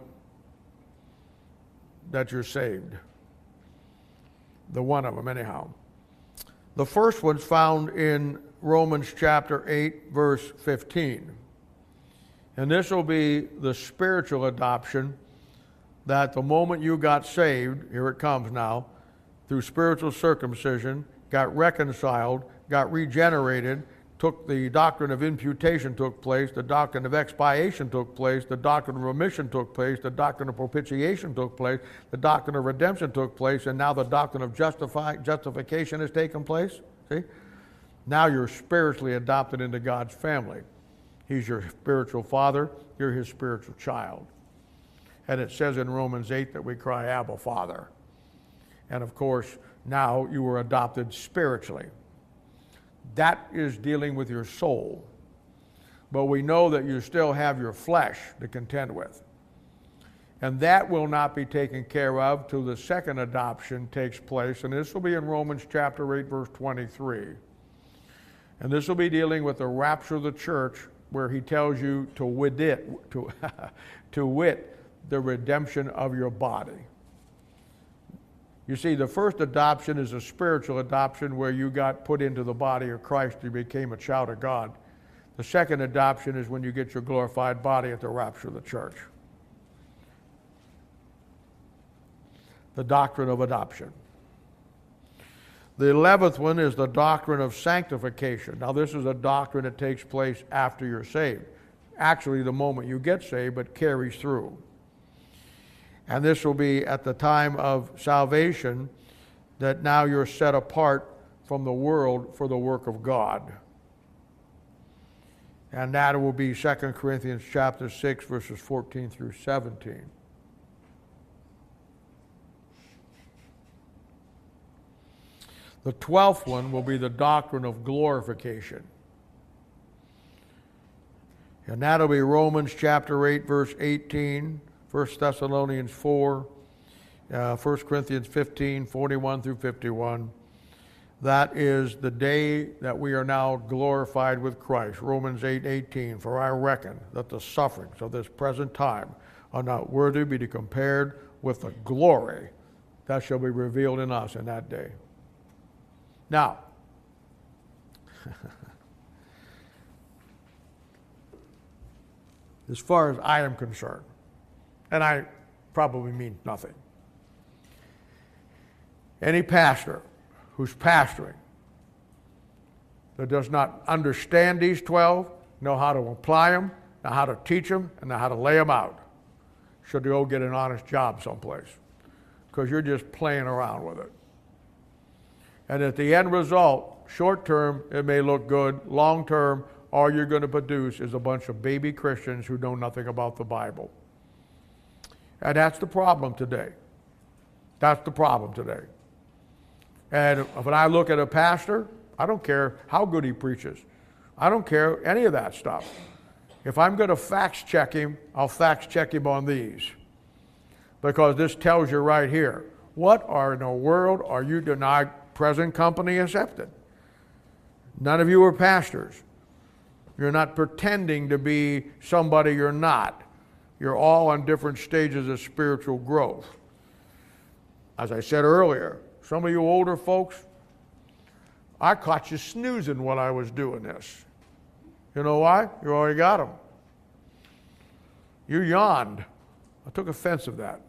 Speaker 1: that you're saved. The one of them, anyhow. The first one's found in Romans chapter eight, verse fifteen. And this will be the spiritual adoption, that the moment you got saved, here it comes now, through spiritual circumcision, got reconciled, got regenerated, took the doctrine of imputation took place, the doctrine of expiation took place, the doctrine of remission took place, the doctrine of propitiation took place, the doctrine of redemption took place, and now the doctrine of justify, justification has taken place. See? Now you're spiritually adopted into God's family. He's your spiritual father, you're his spiritual child. And it says in Romans eight that we cry, Abba, Father. And of course, now you were adopted spiritually. That is dealing with your soul. But we know that you still have your flesh to contend with. And that will not be taken care of till the second adoption takes place. And this will be in Romans chapter eight, verse twenty-three. And this will be dealing with the rapture of the church, where he tells you to wit it, to, to wit the redemption of your body. You see, the first adoption is a spiritual adoption where you got put into the body of Christ, you became a child of God. The second adoption is when you get your glorified body at the rapture of the church. The doctrine of adoption. The eleventh one is the doctrine of sanctification. Now, this is a doctrine that takes place after you're saved. Actually, the moment you get saved, but carries through. And this will be at the time of salvation, that now you're set apart from the world for the work of God. And that will be Second Corinthians chapter six, verses fourteen through seventeen. The twelfth one will be the doctrine of glorification. And that'll be Romans chapter eight, verse eighteen, First Thessalonians four, uh, First Corinthians fifteen, forty-one through fifty-one. That is the day that we are now glorified with Christ. Romans eight, eighteen. For I reckon that the sufferings of this present time are not worthy to be compared with the glory that shall be revealed in us in that day. Now, as far as I am concerned, and I probably mean nothing, any pastor who's pastoring that does not understand these twelve, know how to apply them, know how to teach them, and know how to lay them out, should go get an honest job someplace, because you're just playing around with it. And at the end result, short term, it may look good. Long term, all you're going to produce is a bunch of baby Christians who know nothing about the Bible. And that's the problem today. That's the problem today. And when I look at a pastor, I don't care how good he preaches. I don't care any of that stuff. If I'm going to fact check him, I'll fact check him on these. Because this tells you right here, what are in the world are you denied present company accepted? None of you are pastors. You're not pretending to be somebody you're not. You're all on different stages of spiritual growth. As I said earlier, some of you older folks, I caught you snoozing while I was doing this. You know why? You already got them. You yawned. I took offense of that.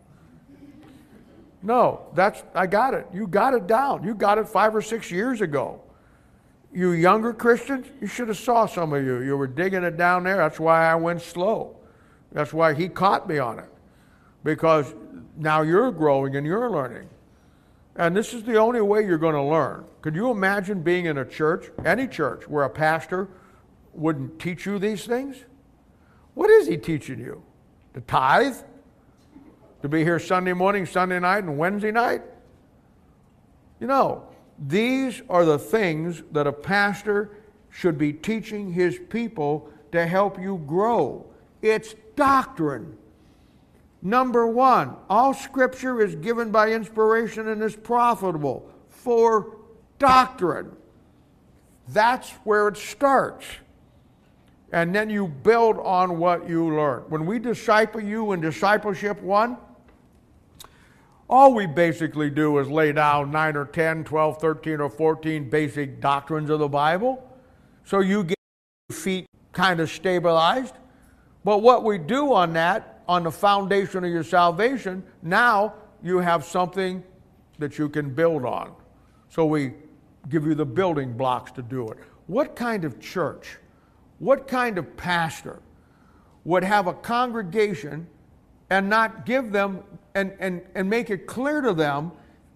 Speaker 1: No, that's, I got it. You got it down. You got it five or six years ago. You younger Christians, you should have saw some of you. You were digging it down there. That's why I went slow. That's why he caught me on it. Because now you're growing and you're learning. And this is the only way you're going to learn. Could you imagine being in a church, any church, where a pastor wouldn't teach you these things? What is he teaching you? To tithe? To be here Sunday morning, Sunday night, and Wednesday night? You know, these are the things that a pastor should be teaching his people to help you grow. It's doctrine. Number one, all Scripture is given by inspiration and is profitable for doctrine. That's where it starts. And then you build on what you learn. When we disciple you in Discipleship One, all we basically do is lay down nine or ten, twelve, thirteen, or fourteen basic doctrines of the Bible. So you get your feet kind of stabilized. But what we do on that, on the foundation of your salvation, now you have something that you can build on. So we give you the building blocks to do it. What kind of church, what kind of pastor would have a congregation and not give them and, and, and make it clear to them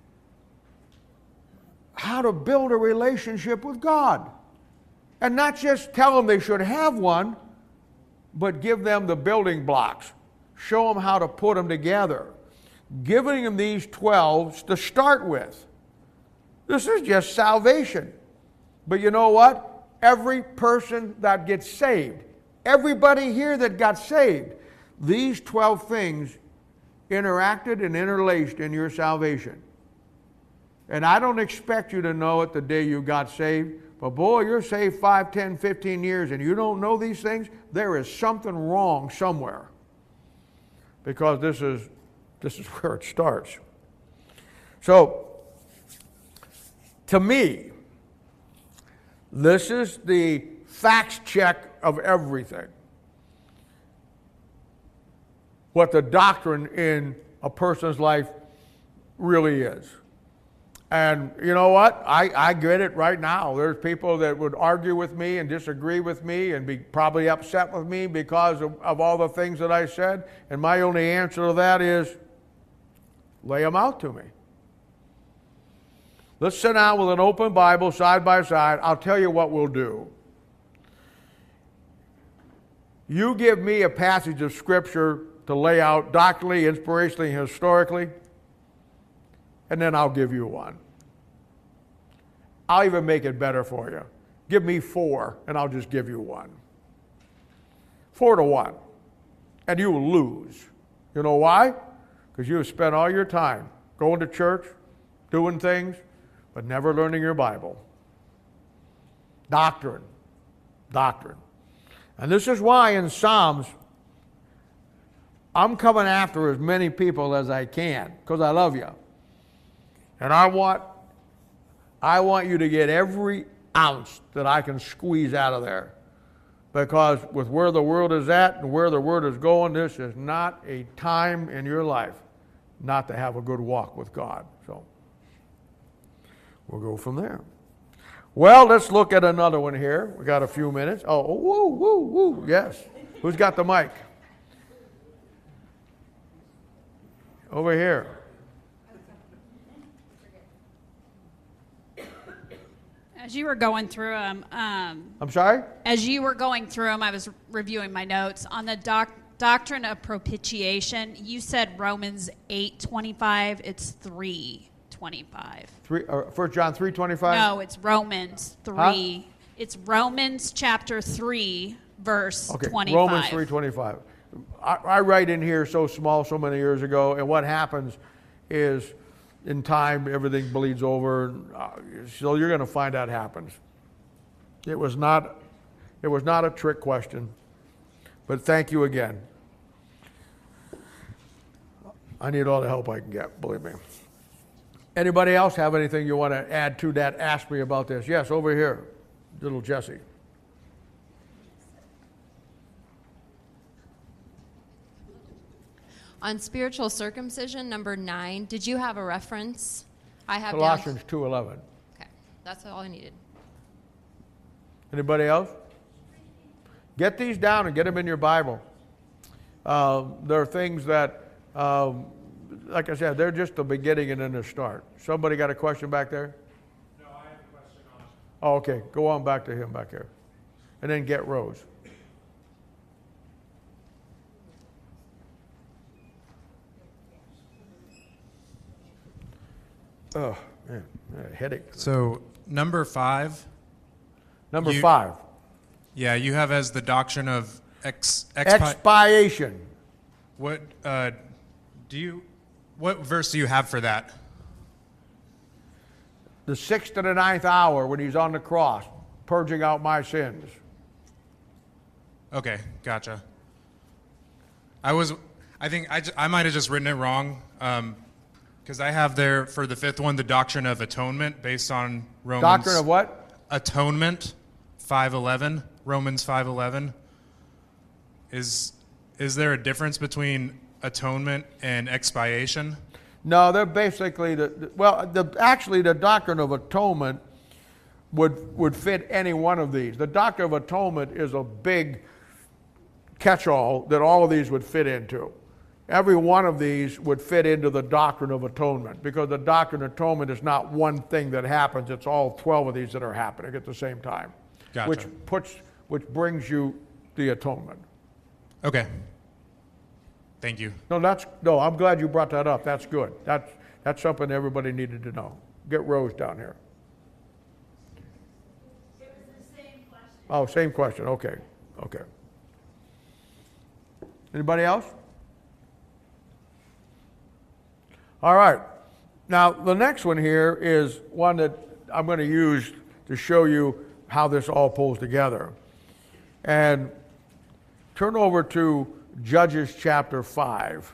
Speaker 1: how to build a relationship with God? And not just tell them they should have one, but give them the building blocks. Show them how to put them together. Giving them these twelve to start with. This is just salvation. But you know what? Every person that gets saved, everybody here that got saved, these twelve things interacted and interlaced in your salvation. And I don't expect you to know it the day you got saved, but boy, you're saved five, ten, fifteen years and you don't know these things, there is something wrong somewhere. Because this is, this is where it starts. So, to me, this is the facts check of everything. What the doctrine in a person's life really is. And you know what? I, I get it right now. There's people that would argue with me and disagree with me and be probably upset with me because of, of all the things that I said. And my only answer to that is, lay them out to me. Let's sit down with an open Bible side by side. I'll tell you what we'll do. You give me a passage of Scripture to lay out doctrinally, inspirationally, and historically, and then I'll give you one. I'll even make it better for you. Give me four, and I'll just give you one. Four to one. And you will lose. You know why? Because you have spent all your time going to church, doing things, but never learning your Bible. Doctrine. Doctrine. And this is why in Psalms, I'm coming after as many people as I can, because I love you. And I want, I want you to get every ounce that I can squeeze out of there. Because with where the world is at and where the world is going, this is not a time in your life not to have a good walk with God. So we'll go from there. Well, let's look at another one here. We got a few minutes. Oh, oh woo, woo, woo. Yes. Who's got the mic? Over here.
Speaker 2: As you were going through them, um,
Speaker 1: I'm sorry?
Speaker 2: as you were going through them, I was reviewing my notes on the doc, doctrine of propitiation. You said Romans eight twenty-five. It's three twenty-five.
Speaker 1: Three, uh, First John three twenty-five?
Speaker 2: No, it's Romans three. Huh? It's Romans chapter three, verse
Speaker 1: okay.
Speaker 2: twenty-five.
Speaker 1: Romans three twenty-five. I, I write in here so small so many years ago, and what happens is in time everything bleeds over. Uh, so you're going to find that happens. It was not, it was not a trick question, but thank you again. I need all the help I can get, believe me. Anybody else have anything you want to add to that? Ask me about this. Yes, over here, little Jesse.
Speaker 3: On spiritual circumcision, number nine, did you have a reference? I have
Speaker 1: Colossians two eleven.
Speaker 3: Okay, that's all I needed.
Speaker 1: Anybody else? Get these down and get them in your Bible. Um, there are things that, um, like I said, they're just the beginning and then the start. Somebody got a question back there?
Speaker 4: No, I have a question on it.
Speaker 1: Oh, okay. Go on back to him back here. And then get Rose. Oh, man, a headache.
Speaker 4: So, number five.
Speaker 1: Number
Speaker 4: you,
Speaker 1: five.
Speaker 4: Yeah, you have as the doctrine of ex, expi-
Speaker 1: expiation.
Speaker 4: What uh, do you? What verse do you have for that?
Speaker 1: The sixth to the ninth hour when he's on the cross, purging out my sins.
Speaker 4: Okay, gotcha. I was, I think I, I might have just written it wrong. Um, Because I have there for the fifth one the doctrine of atonement based on Romans.
Speaker 1: Doctrine of what?
Speaker 4: Atonement, five eleven. Romans five eleven. Is is there a difference between atonement and expiation?
Speaker 1: No, they're basically the, the well. The actually the doctrine of atonement would would fit any one of these. The doctrine of atonement is a big catch-all that all of these would fit into. Every one of these would fit into the doctrine of atonement because the doctrine of atonement is not one thing that happens. It's all twelve of these that are happening at the same time,
Speaker 4: Gotcha.
Speaker 1: which puts, which brings you the atonement.
Speaker 4: Okay. Thank you.
Speaker 1: No, that's no. I'm glad you brought that up. That's good. That's that's something everybody needed to know. Get Rose down here.
Speaker 2: It was the same question.
Speaker 1: Oh, same question. Okay, okay. Anybody else? All right. Now, the next one here is one that I'm going to use to show you how this all pulls together. And turn over to Judges chapter five.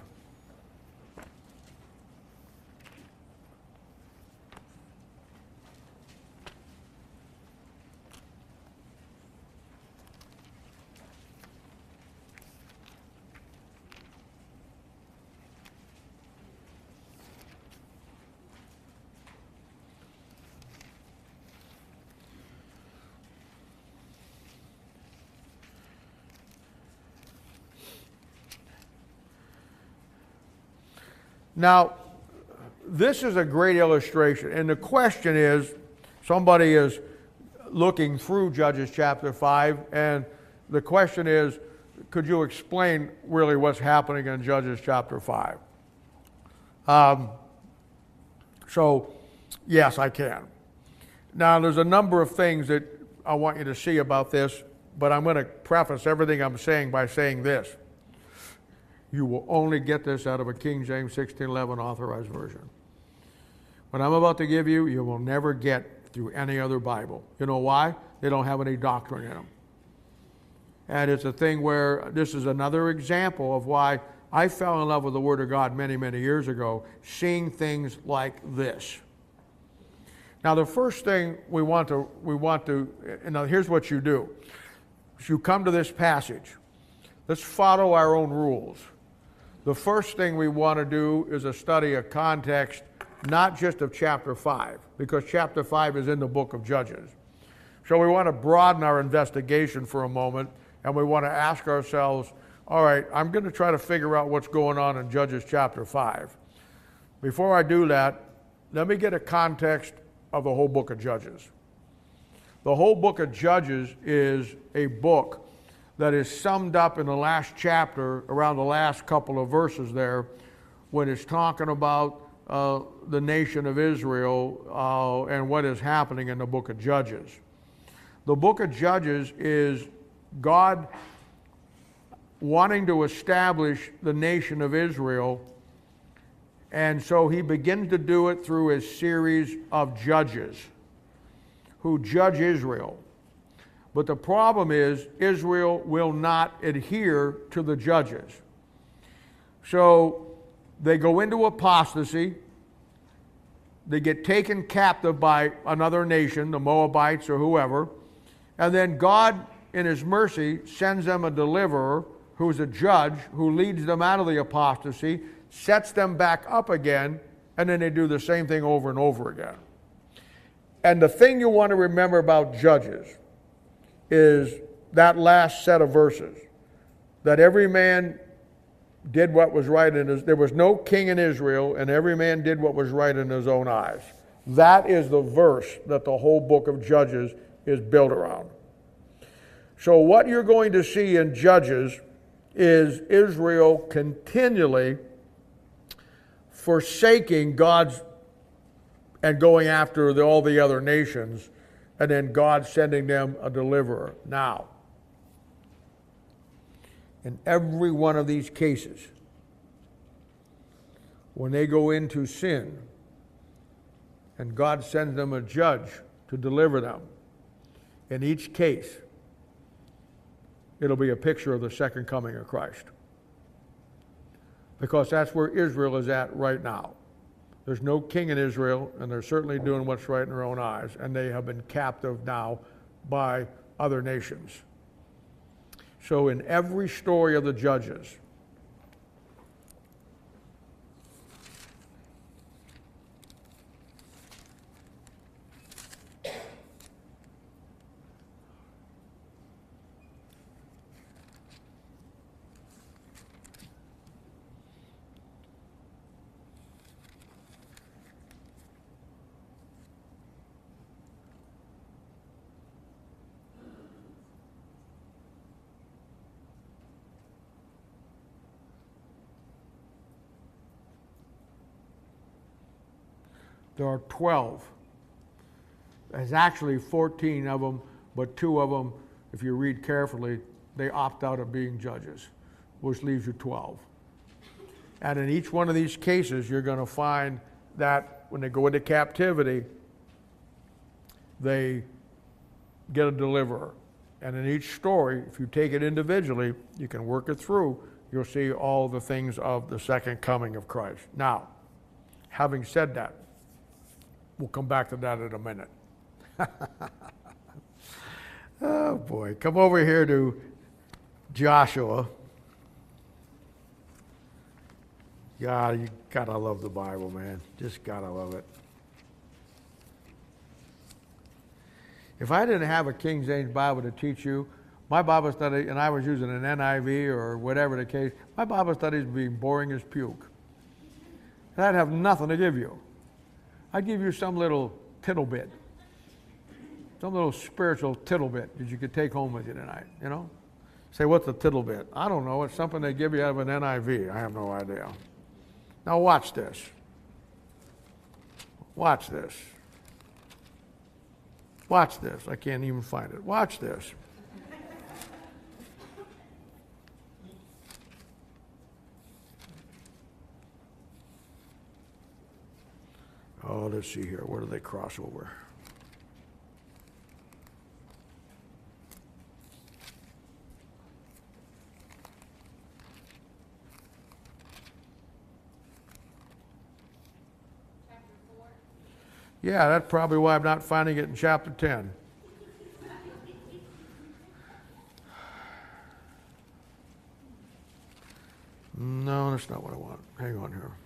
Speaker 1: Now, this is a great illustration, and the question is, somebody is looking through Judges chapter five, and the question is, could you explain really what's happening in Judges chapter five? Um, so, yes, I can. Now, there's a number of things that I want you to see about this, but I'm going to preface everything I'm saying by saying this. You will only get this out of a King James sixteen eleven authorized version. What I'm about to give you, you will never get through any other Bible. You know why? They don't have any doctrine in them. And it's a thing where this is another example of why I fell in love with the Word of God many, many years ago, seeing things like this. Now, the first thing we want to, we want to, and now here's what you do. You come to this passage. Let's follow our own rules. The first thing we want to do is a study of context, not just of chapter five, because chapter five is in the book of Judges. So we want to broaden our investigation for a moment, and we want to ask ourselves, all right, I'm going to try to figure out what's going on in Judges chapter five. Before I do that, let me get a context of the whole book of Judges. The whole book of Judges is a book that is summed up in the last chapter, around the last couple of verses there, when it's talking about uh, the nation of Israel uh, and what is happening in the book of Judges. The book of Judges is God wanting to establish the nation of Israel, and so he begins to do it through a series of judges who judge Israel. But the problem is Israel will not adhere to the judges. So they go into apostasy, they get taken captive by another nation, the Moabites or whoever, and then God, in his mercy, sends them a deliverer who's a judge who leads them out of the apostasy, sets them back up again, and then they do the same thing over and over again. And the thing you want to remember about Judges is that last set of verses, that every man did what was right in his, there was no king in Israel, and every man did what was right in his own eyes. That is the verse that the whole book of Judges is built around. So what you're going to see in Judges is Israel continually forsaking God's and going after the, all the other nations, and then God sending them a deliverer. Now, in every one of these cases, when they go into sin and God sends them a judge to deliver them, in each case, it'll be a picture of the second coming of Christ. Because that's where Israel is at right now. There's no king in Israel, and they're certainly doing what's right in their own eyes, and they have been captive now by other nations. So in every story of the Judges, there are twelve. There's actually fourteen of them, but two of them, if you read carefully, they opt out of being judges, which leaves you twelve. And in each one of these cases, you're going to find that when they go into captivity, they get a deliverer. And in each story, if you take it individually, you can work it through, you'll see all the things of the second coming of Christ. Now, having said that, we'll come back to that in a minute. Oh boy, come over here to Joshua. God, you gotta love the Bible, man. Just gotta love it. If I didn't have a King James Bible to teach you, my Bible study, and I was using an N I V or whatever the case, my Bible studies would be boring as puke. And I'd have nothing to give you. I'd give you some little tittle bit, some little spiritual tittle bit that you could take home with you tonight, you know? Say, what's a tittle bit? I don't know. It's something they give you out of an N I V. I have no idea. Now watch this. Watch this. Watch this. I can't even find it. Watch this. Oh, let's see here. Where do they cross over?
Speaker 2: Chapter four.
Speaker 1: Yeah, that's probably why I'm not finding it in chapter ten. No, that's not what I want. Hang on here.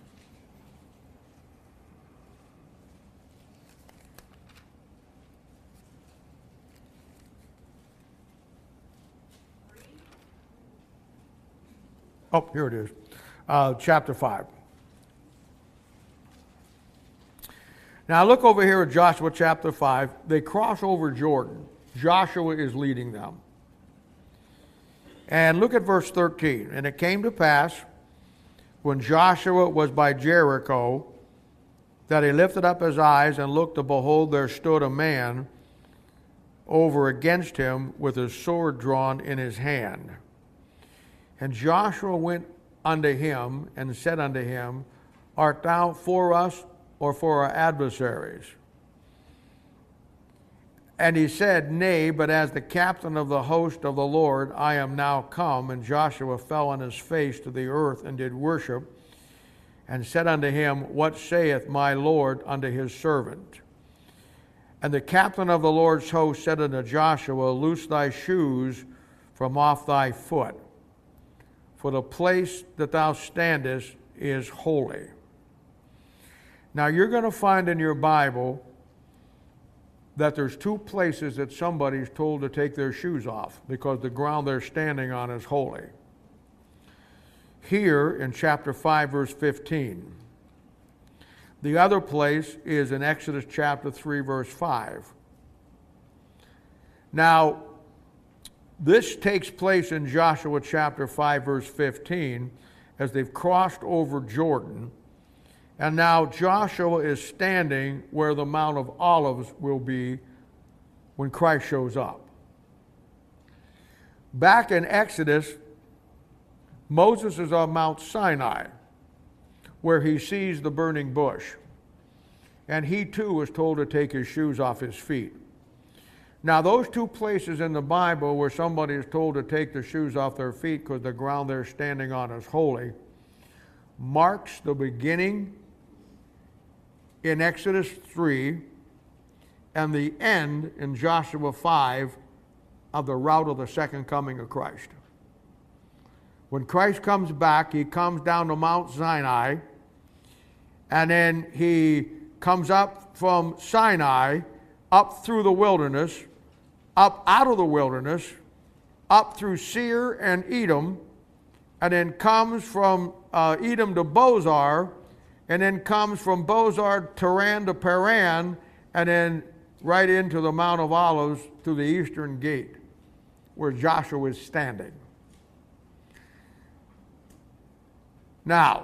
Speaker 1: Oh, here it is. Uh, chapter five. Now look over here at Joshua chapter five. They cross over Jordan. Joshua is leading them. And look at verse thirteen. And it came to pass, when Joshua was by Jericho, that he lifted up his eyes and looked, and behold, there stood a man over against him with his sword drawn in his hand. And Joshua went unto him and said unto him, Art thou for us or for our adversaries? And he said, Nay, but as the captain of the host of the Lord I am now come. And Joshua fell on his face to the earth and did worship, and said unto him, What saith my Lord unto his servant? And the captain of the Lord's host said unto Joshua, Loose thy shoes from off thy foot, for the place that thou standest is holy. Now you're going to find in your Bible that there's two places that somebody's told to take their shoes off because the ground they're standing on is holy. Here in chapter five, verse fifteen. The other place is in Exodus chapter three, verse five. Now, this takes place in Joshua chapter five, verse fifteen, as they've crossed over Jordan. And now Joshua is standing where the Mount of Olives will be when Christ shows up. Back in Exodus, Moses is on Mount Sinai, where he sees the burning bush. And he too was told to take his shoes off his feet. Now, those two places in the Bible where somebody is told to take their shoes off their feet because the ground they're standing on is holy, marks the beginning in Exodus three and the end in Joshua five of the route of the second coming of Christ. When Christ comes back, he comes down to Mount Sinai, and then he comes up from Sinai, up through the wilderness, up out of the wilderness, up through Seir and Edom, and then comes from uh, Edom to Bozar, and then comes from Bozar, Turan to Paran, and then right into the Mount of Olives through the eastern gate, where Joshua is standing. Now,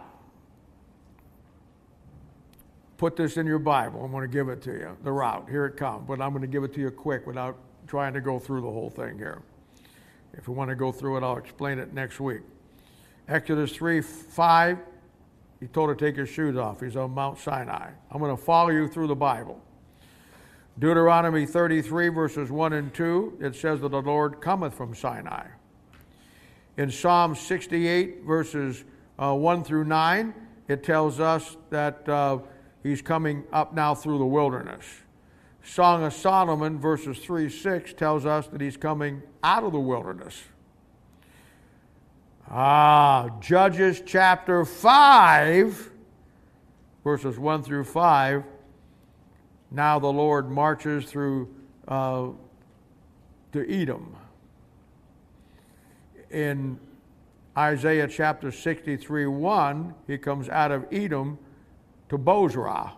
Speaker 1: put this in your Bible. I'm going to give it to you, the route. Here it comes. But I'm going to give it to you quick without trying to go through the whole thing here. If you want to go through it, I'll explain it next week. Exodus three, five, he told her to take his shoes off. He's on Mount Sinai. I'm going to follow you through the Bible. Deuteronomy thirty-three, verses one and two, it says that the Lord cometh from Sinai. In Psalm sixty-eight, verses uh, one through nine, it tells us that uh, he's coming up now through the wilderness. Song of Solomon, verses three, six, tells us that he's coming out of the wilderness. Ah, Judges chapter five, verses one through five, now the Lord marches through uh, to Edom. In Isaiah chapter sixty-three, one, he comes out of Edom to Bozrah.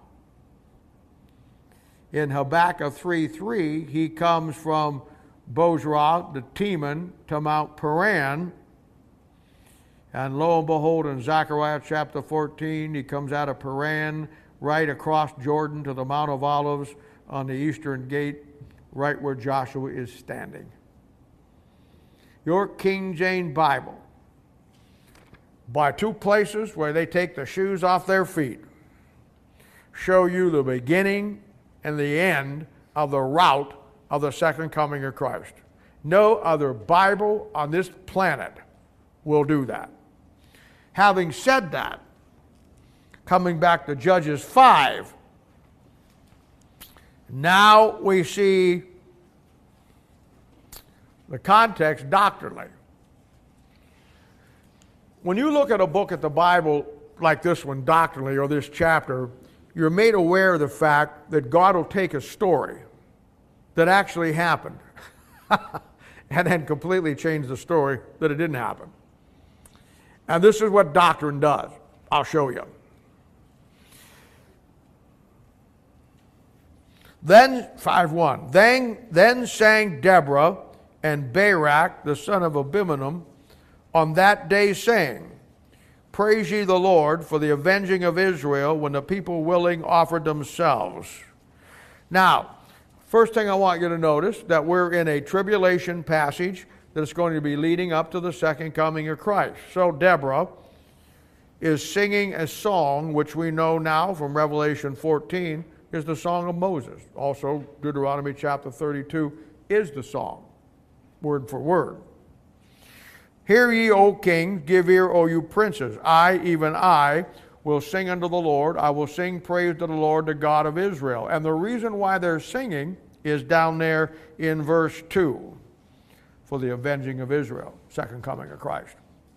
Speaker 1: In Habakkuk three, three, he comes from Bozrah to Teman to Mount Paran. And lo and behold, in Zechariah chapter fourteen, he comes out of Paran right across Jordan to the Mount of Olives on the eastern gate, right where Joshua is standing. Your King James Bible, by two places where they take the shoes off their feet, show you the beginning and the end of the route of the second coming of Christ. No other Bible on this planet will do that. Having said that, coming back to Judges five, now we see the context doctrinally. When you look at a book at the Bible like this one doctrinally, or this chapter, you're made aware of the fact that God will take a story that actually happened and then completely change the story that it didn't happen. And this is what doctrine does. I'll show you. Then, five one, then, then sang Deborah and Barak, the son of Abimelech, on that day saying, Praise ye the Lord for the avenging of Israel when the people willing offered themselves. Now, first thing I want you to notice that we're in a tribulation passage that is going to be leading up to the second coming of Christ. So Deborah is singing a song which we know now from Revelation fourteen is the song of Moses. Also, Deuteronomy chapter thirty-two is the song, word for word. Hear ye, O kings, give ear, O you princes. I, even I, will sing unto the Lord. I will sing praise to the Lord, the God of Israel. And the reason why they're singing is down there in verse two, for the avenging of Israel, second coming of Christ.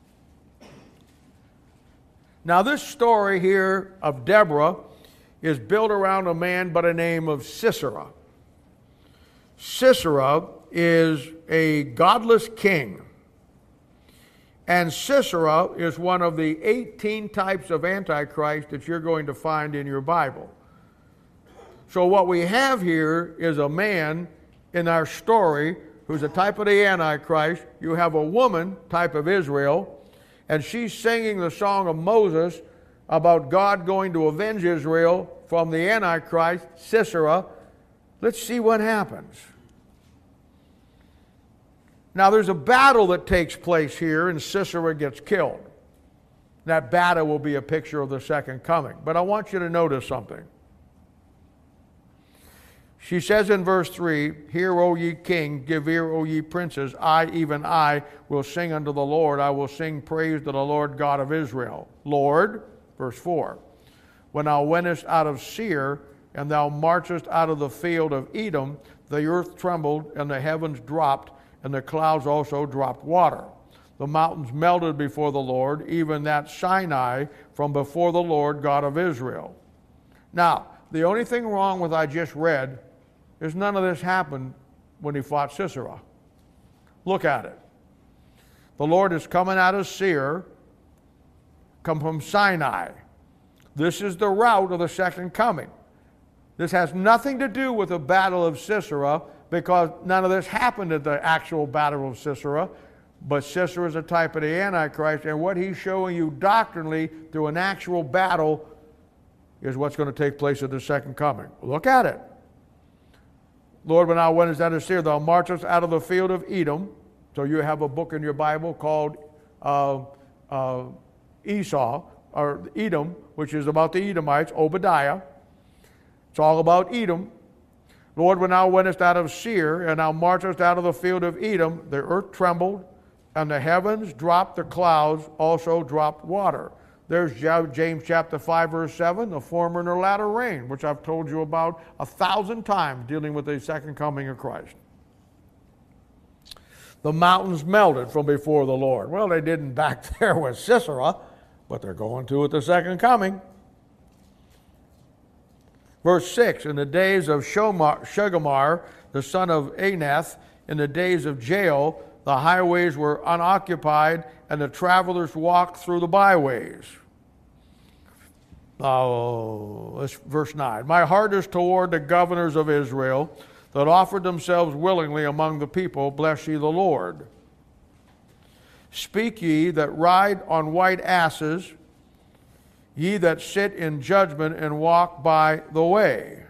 Speaker 1: Now this story here of Deborah is built around a man by the name of Sisera. Sisera is a godless king. And Sisera is one of the eighteen types of Antichrist that you're going to find in your Bible. So what we have here is a man in our story who's a type of the Antichrist. You have a woman, type of Israel, and she's singing the song of Moses about God going to avenge Israel from the Antichrist, Sisera. Let's see what happens. Now there's a battle that takes place here and Sisera gets killed. That battle will be a picture of the second coming. But I want you to notice something. She says in verse three, Hear, O ye king, give ear, O ye princes. I, even I, will sing unto the Lord. I will sing praise to the Lord God of Israel. Lord, verse four, when thou wentest out of Seir, and thou marchest out of the field of Edom, the earth trembled, and the heavens dropped, and the clouds also dropped water. The mountains melted before the Lord, even that Sinai from before the Lord God of Israel. Now, the only thing wrong with what I just read is none of this happened when he fought Sisera. Look at it. The Lord is coming out of Seir, come from Sinai. This is the route of the second coming. This has nothing to do with the battle of Sisera, because none of this happened at the actual battle of Sisera, but Sisera is a type of the Antichrist, and what he's showing you doctrinally through an actual battle is what's going to take place at the second coming. Look at it. Lord, when thou wentest out of Seir, thou marchest out of the field of Edom. So you have a book in your Bible called uh, uh, Esau, or Edom, which is about the Edomites, Obadiah. It's all about Edom. Lord, when thou wentest out of Seir, and thou marchest out of the field of Edom, the earth trembled, and the heavens dropped, the clouds also dropped water. There's James chapter five, verse seven, the former and the latter rain, which I've told you about a thousand times dealing with the second coming of Christ. The mountains melted from before the Lord. Well, they didn't back there with Sisera, but they're going to at the second coming. Verse six, in the days of Shegamar, the son of Anath, in the days of Jael, the highways were unoccupied, and the travelers walked through the byways. Oh, let's, verse nine. My heart is toward the governors of Israel that offered themselves willingly among the people. Bless ye the Lord. Speak ye that ride on white asses, ye that sit in judgment and walk by the way.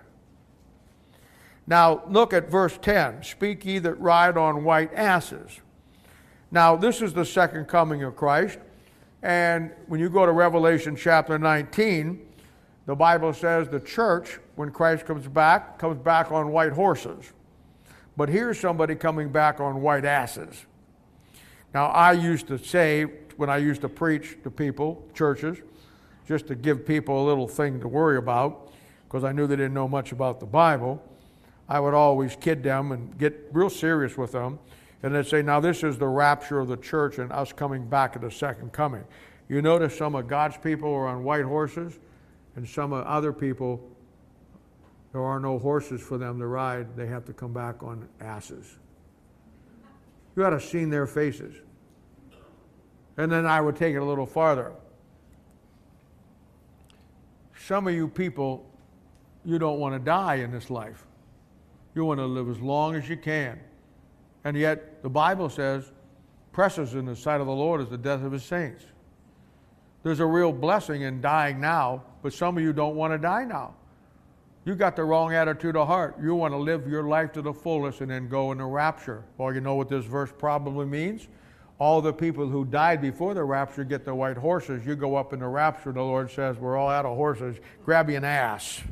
Speaker 1: Now look at verse ten. Speak ye that ride on white asses. Now this is the second coming of Christ. And when you go to Revelation chapter nineteen, the Bible says the church, when Christ comes back, comes back on white horses. But here's somebody coming back on white asses. Now I used to say, when I used to preach to people, churches, just to give people a little thing to worry about, because I knew they didn't know much about the Bible, I would always kid them and get real serious with them. And they'd say, now this is the rapture of the church and us coming back at the second coming. You notice some of God's people are on white horses, and some of other people, there are no horses for them to ride. They have to come back on asses. You ought to have seen their faces. And then I would take it a little farther. Some of you people, you don't want to die in this life. You want to live as long as you can. And yet, the Bible says, precious in the sight of the Lord is the death of his saints. There's a real blessing in dying now, but some of you don't want to die now. You got the wrong attitude of heart. You want to live your life to the fullest and then go in the rapture. Well, you know what this verse probably means? All the people who died before the rapture get the white horses. You go up in the rapture, the Lord says, we're all out of horses. Grab you an ass.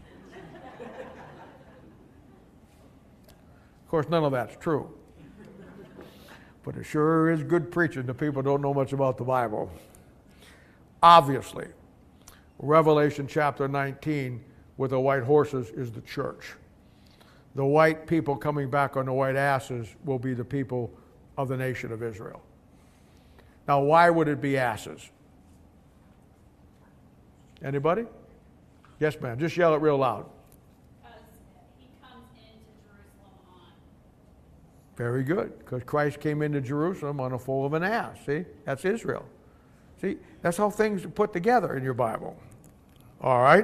Speaker 1: Of course, none of that's true. But it sure is good preaching to people who don't know much about the Bible. Obviously, Revelation chapter nineteen with the white horses is the church. The white people coming back on the white asses will be the people of the nation of Israel. Now, why would it be asses? Anybody? Yes, ma'am. Just yell it real loud.
Speaker 2: Because he comes into Jerusalem on.
Speaker 1: Very good. Because Christ came into Jerusalem on a foal of an ass. See? That's Israel. See? That's how things are put together in your Bible. All right?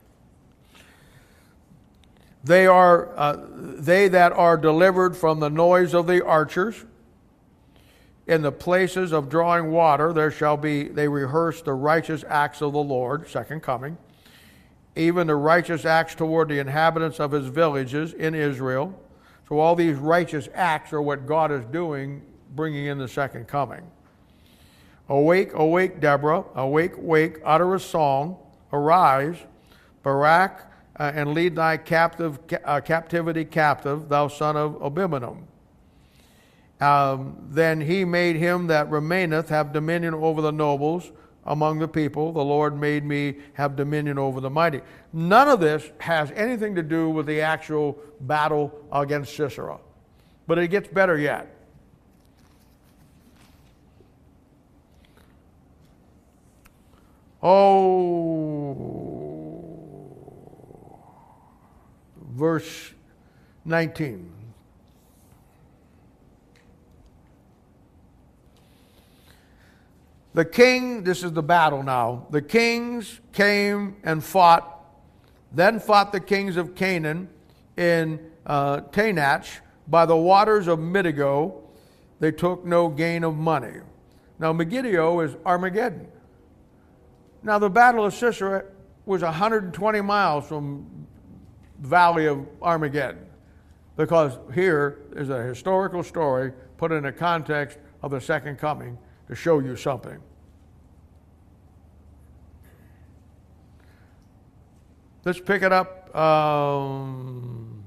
Speaker 1: They are uh, they that are delivered from the noise of the archers. In the places of drawing water there shall be, they rehearse the righteous acts of the Lord, second coming, even the righteous acts toward the inhabitants of his villages in Israel. So all these righteous acts are what God is doing, bringing in the second coming. Awake, awake, Deborah, awake, wake, utter a song, arise, Barak, uh, and lead thy captive uh, captivity captive, thou son of Abimelech. Um, then he made him that remaineth have dominion over the nobles among the people. The Lord made me have dominion over the mighty. None of this has anything to do with the actual battle against Sisera. But it gets better yet. Oh, verse nineteen. The king, this is the battle now. The kings came and fought, then fought the kings of Canaan in uh, Tanach by the waters of Megiddo. They took no gain of money. Now Megiddo is Armageddon. Now the battle of Sisera was one hundred twenty miles from the valley of Armageddon, because here is a historical story put in the context of the second coming to show you something. Let's pick it up. Um,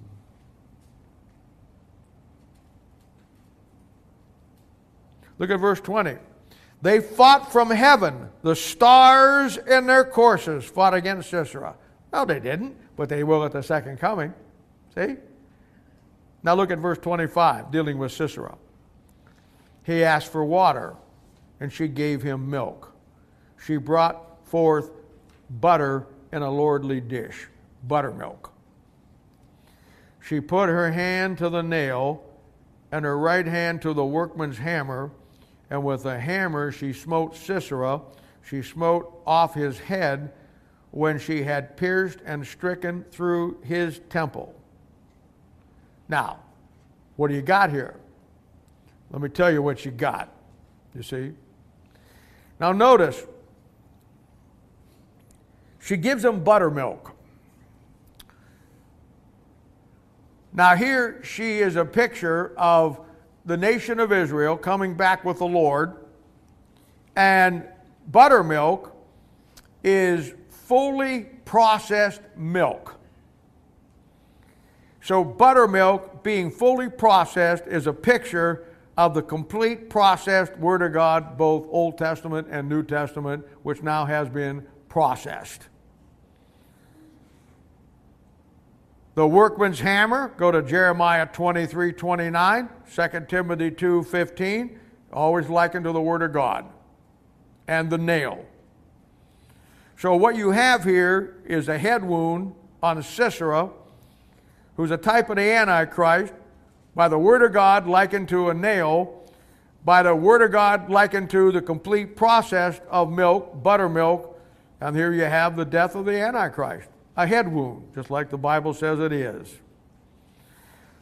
Speaker 1: look at verse twenty. They fought from heaven. The stars in their courses fought against Sisera. No, they didn't, but they will at the second coming. See? Now look at verse twenty-five, dealing with Sisera. He asked for water, and she gave him milk. She brought forth butter in a lordly dish, buttermilk. She put her hand to the nail, and her right hand to the workman's hammer, and with a hammer she smote Sisera. She smote off his head when she had pierced and stricken through his temple. Now, what do you got here? Let me tell you what you got, you see. Now notice, she gives him buttermilk. Now here she is a picture of the nation of Israel coming back with the Lord, and buttermilk is fully processed milk. So buttermilk being fully processed is a picture of the complete processed Word of God, both Old Testament and New Testament, which now has been processed. The workman's hammer, go to Jeremiah twenty-three twenty-nine, Second Timothy two fifteen, always likened to the Word of God. And the nail. So what you have here is a head wound on Sisera, who's a type of the Antichrist, by the Word of God likened to a nail, by the Word of God likened to the complete process of milk, buttermilk, and here you have the death of the Antichrist. A head wound, just like the Bible says it is.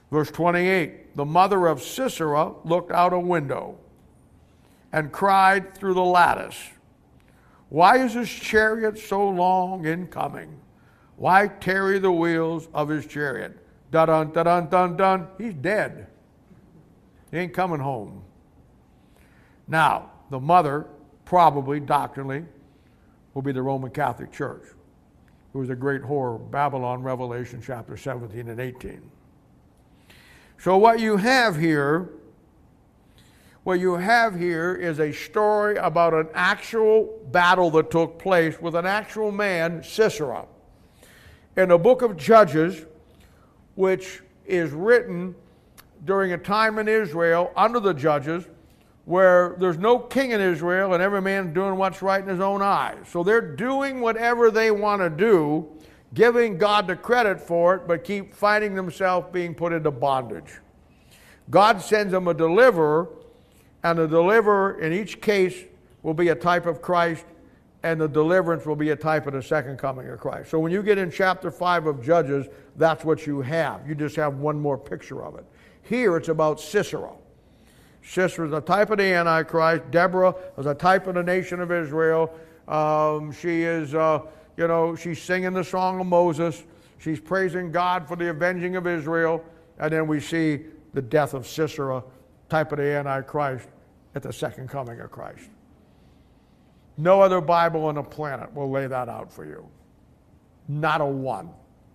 Speaker 1: Verse twenty-eight, the mother of Sisera looked out a window and cried through the lattice, why is his chariot so long in coming? Why tarry the wheels of his chariot? Dun dun dun dun dun. He's dead. He ain't coming home. Now, the mother, probably doctrinally, will be the Roman Catholic Church, who was a great whore of Babylon, Revelation chapter seventeen and eighteen. So what you have here, what you have here is a story about an actual battle that took place with an actual man, Sisera. In the book of Judges, which is written during a time in Israel under the judges where there's no king in Israel and every man's doing what's right in his own eyes. So they're doing whatever they want to do, giving God the credit for it, but keep finding themselves being put into bondage. God sends them a deliverer, and the deliverer in each case will be a type of Christ, and the deliverance will be a type of the second coming of Christ. So when you get in chapter five of Judges, that's what you have. You just have one more picture of it. Here it's about Sisera. Sisera is a type of the Antichrist. Deborah is a type of the nation of Israel. Um, she is, uh, you know, she's singing the song of Moses. She's praising God for the avenging of Israel. And then we see the death of Sisera, type of the Antichrist, at the second coming of Christ. No other Bible on the planet will lay that out for you. Not a one.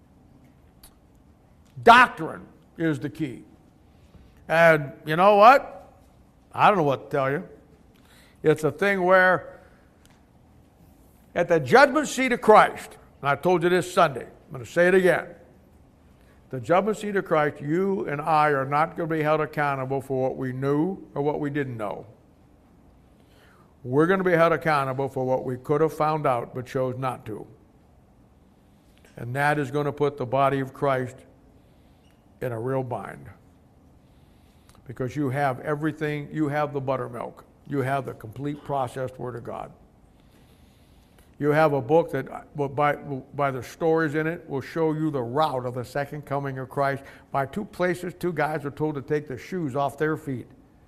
Speaker 1: Doctrine is the key. And you know what? I don't know what to tell you. It's a thing where at the judgment seat of Christ, and I told you this Sunday, I'm going to say it again. The judgment seat of Christ, you and I are not going to be held accountable for what we knew or what we didn't know. We're going to be held accountable for what we could have found out but chose not to. And that is going to put the body of Christ in a real bind. Because you have everything, you have the buttermilk. You have the complete processed Word of God. You have a book that, by, by the stories in it, will show you the route of the second coming of Christ. By two places, two guys are told to take the shoes off their feet.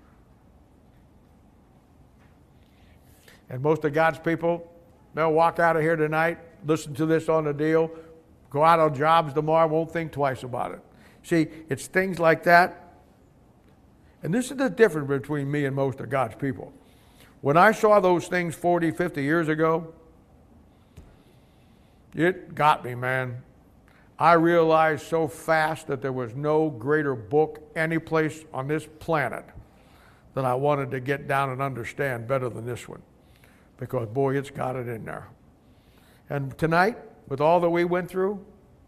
Speaker 1: And most of God's people, they'll walk out of here tonight, listen to this on the deal, go out on jobs tomorrow, won't think twice about it. See, it's things like that. And this is the difference between me and most of God's people. When I saw those things forty, fifty years ago, it got me, man. I realized so fast that there was no greater book any place on this planet that I wanted to get down and understand better than this one. Because, boy, it's got it in there. And tonight, with all that we went through,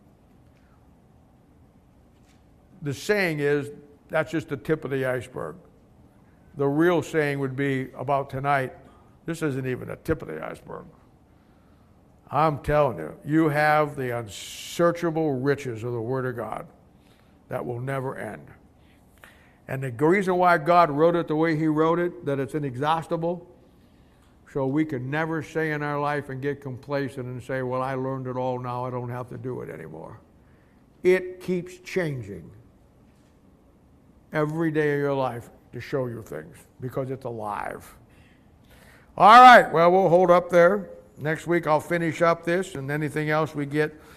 Speaker 1: the saying is, that's just the tip of the iceberg. The real saying would be about tonight, this isn't even the tip of the iceberg. I'm telling you, you have the unsearchable riches of the Word of God that will never end. And the reason why God wrote it the way He wrote it, that it's inexhaustible, so we can never say in our life and get complacent and say, well, I learned it all now, I don't have to do it anymore. It keeps changing every day of your life to show you things because it's alive. All right, well, we'll hold up there. Next week I'll finish up this and anything else we get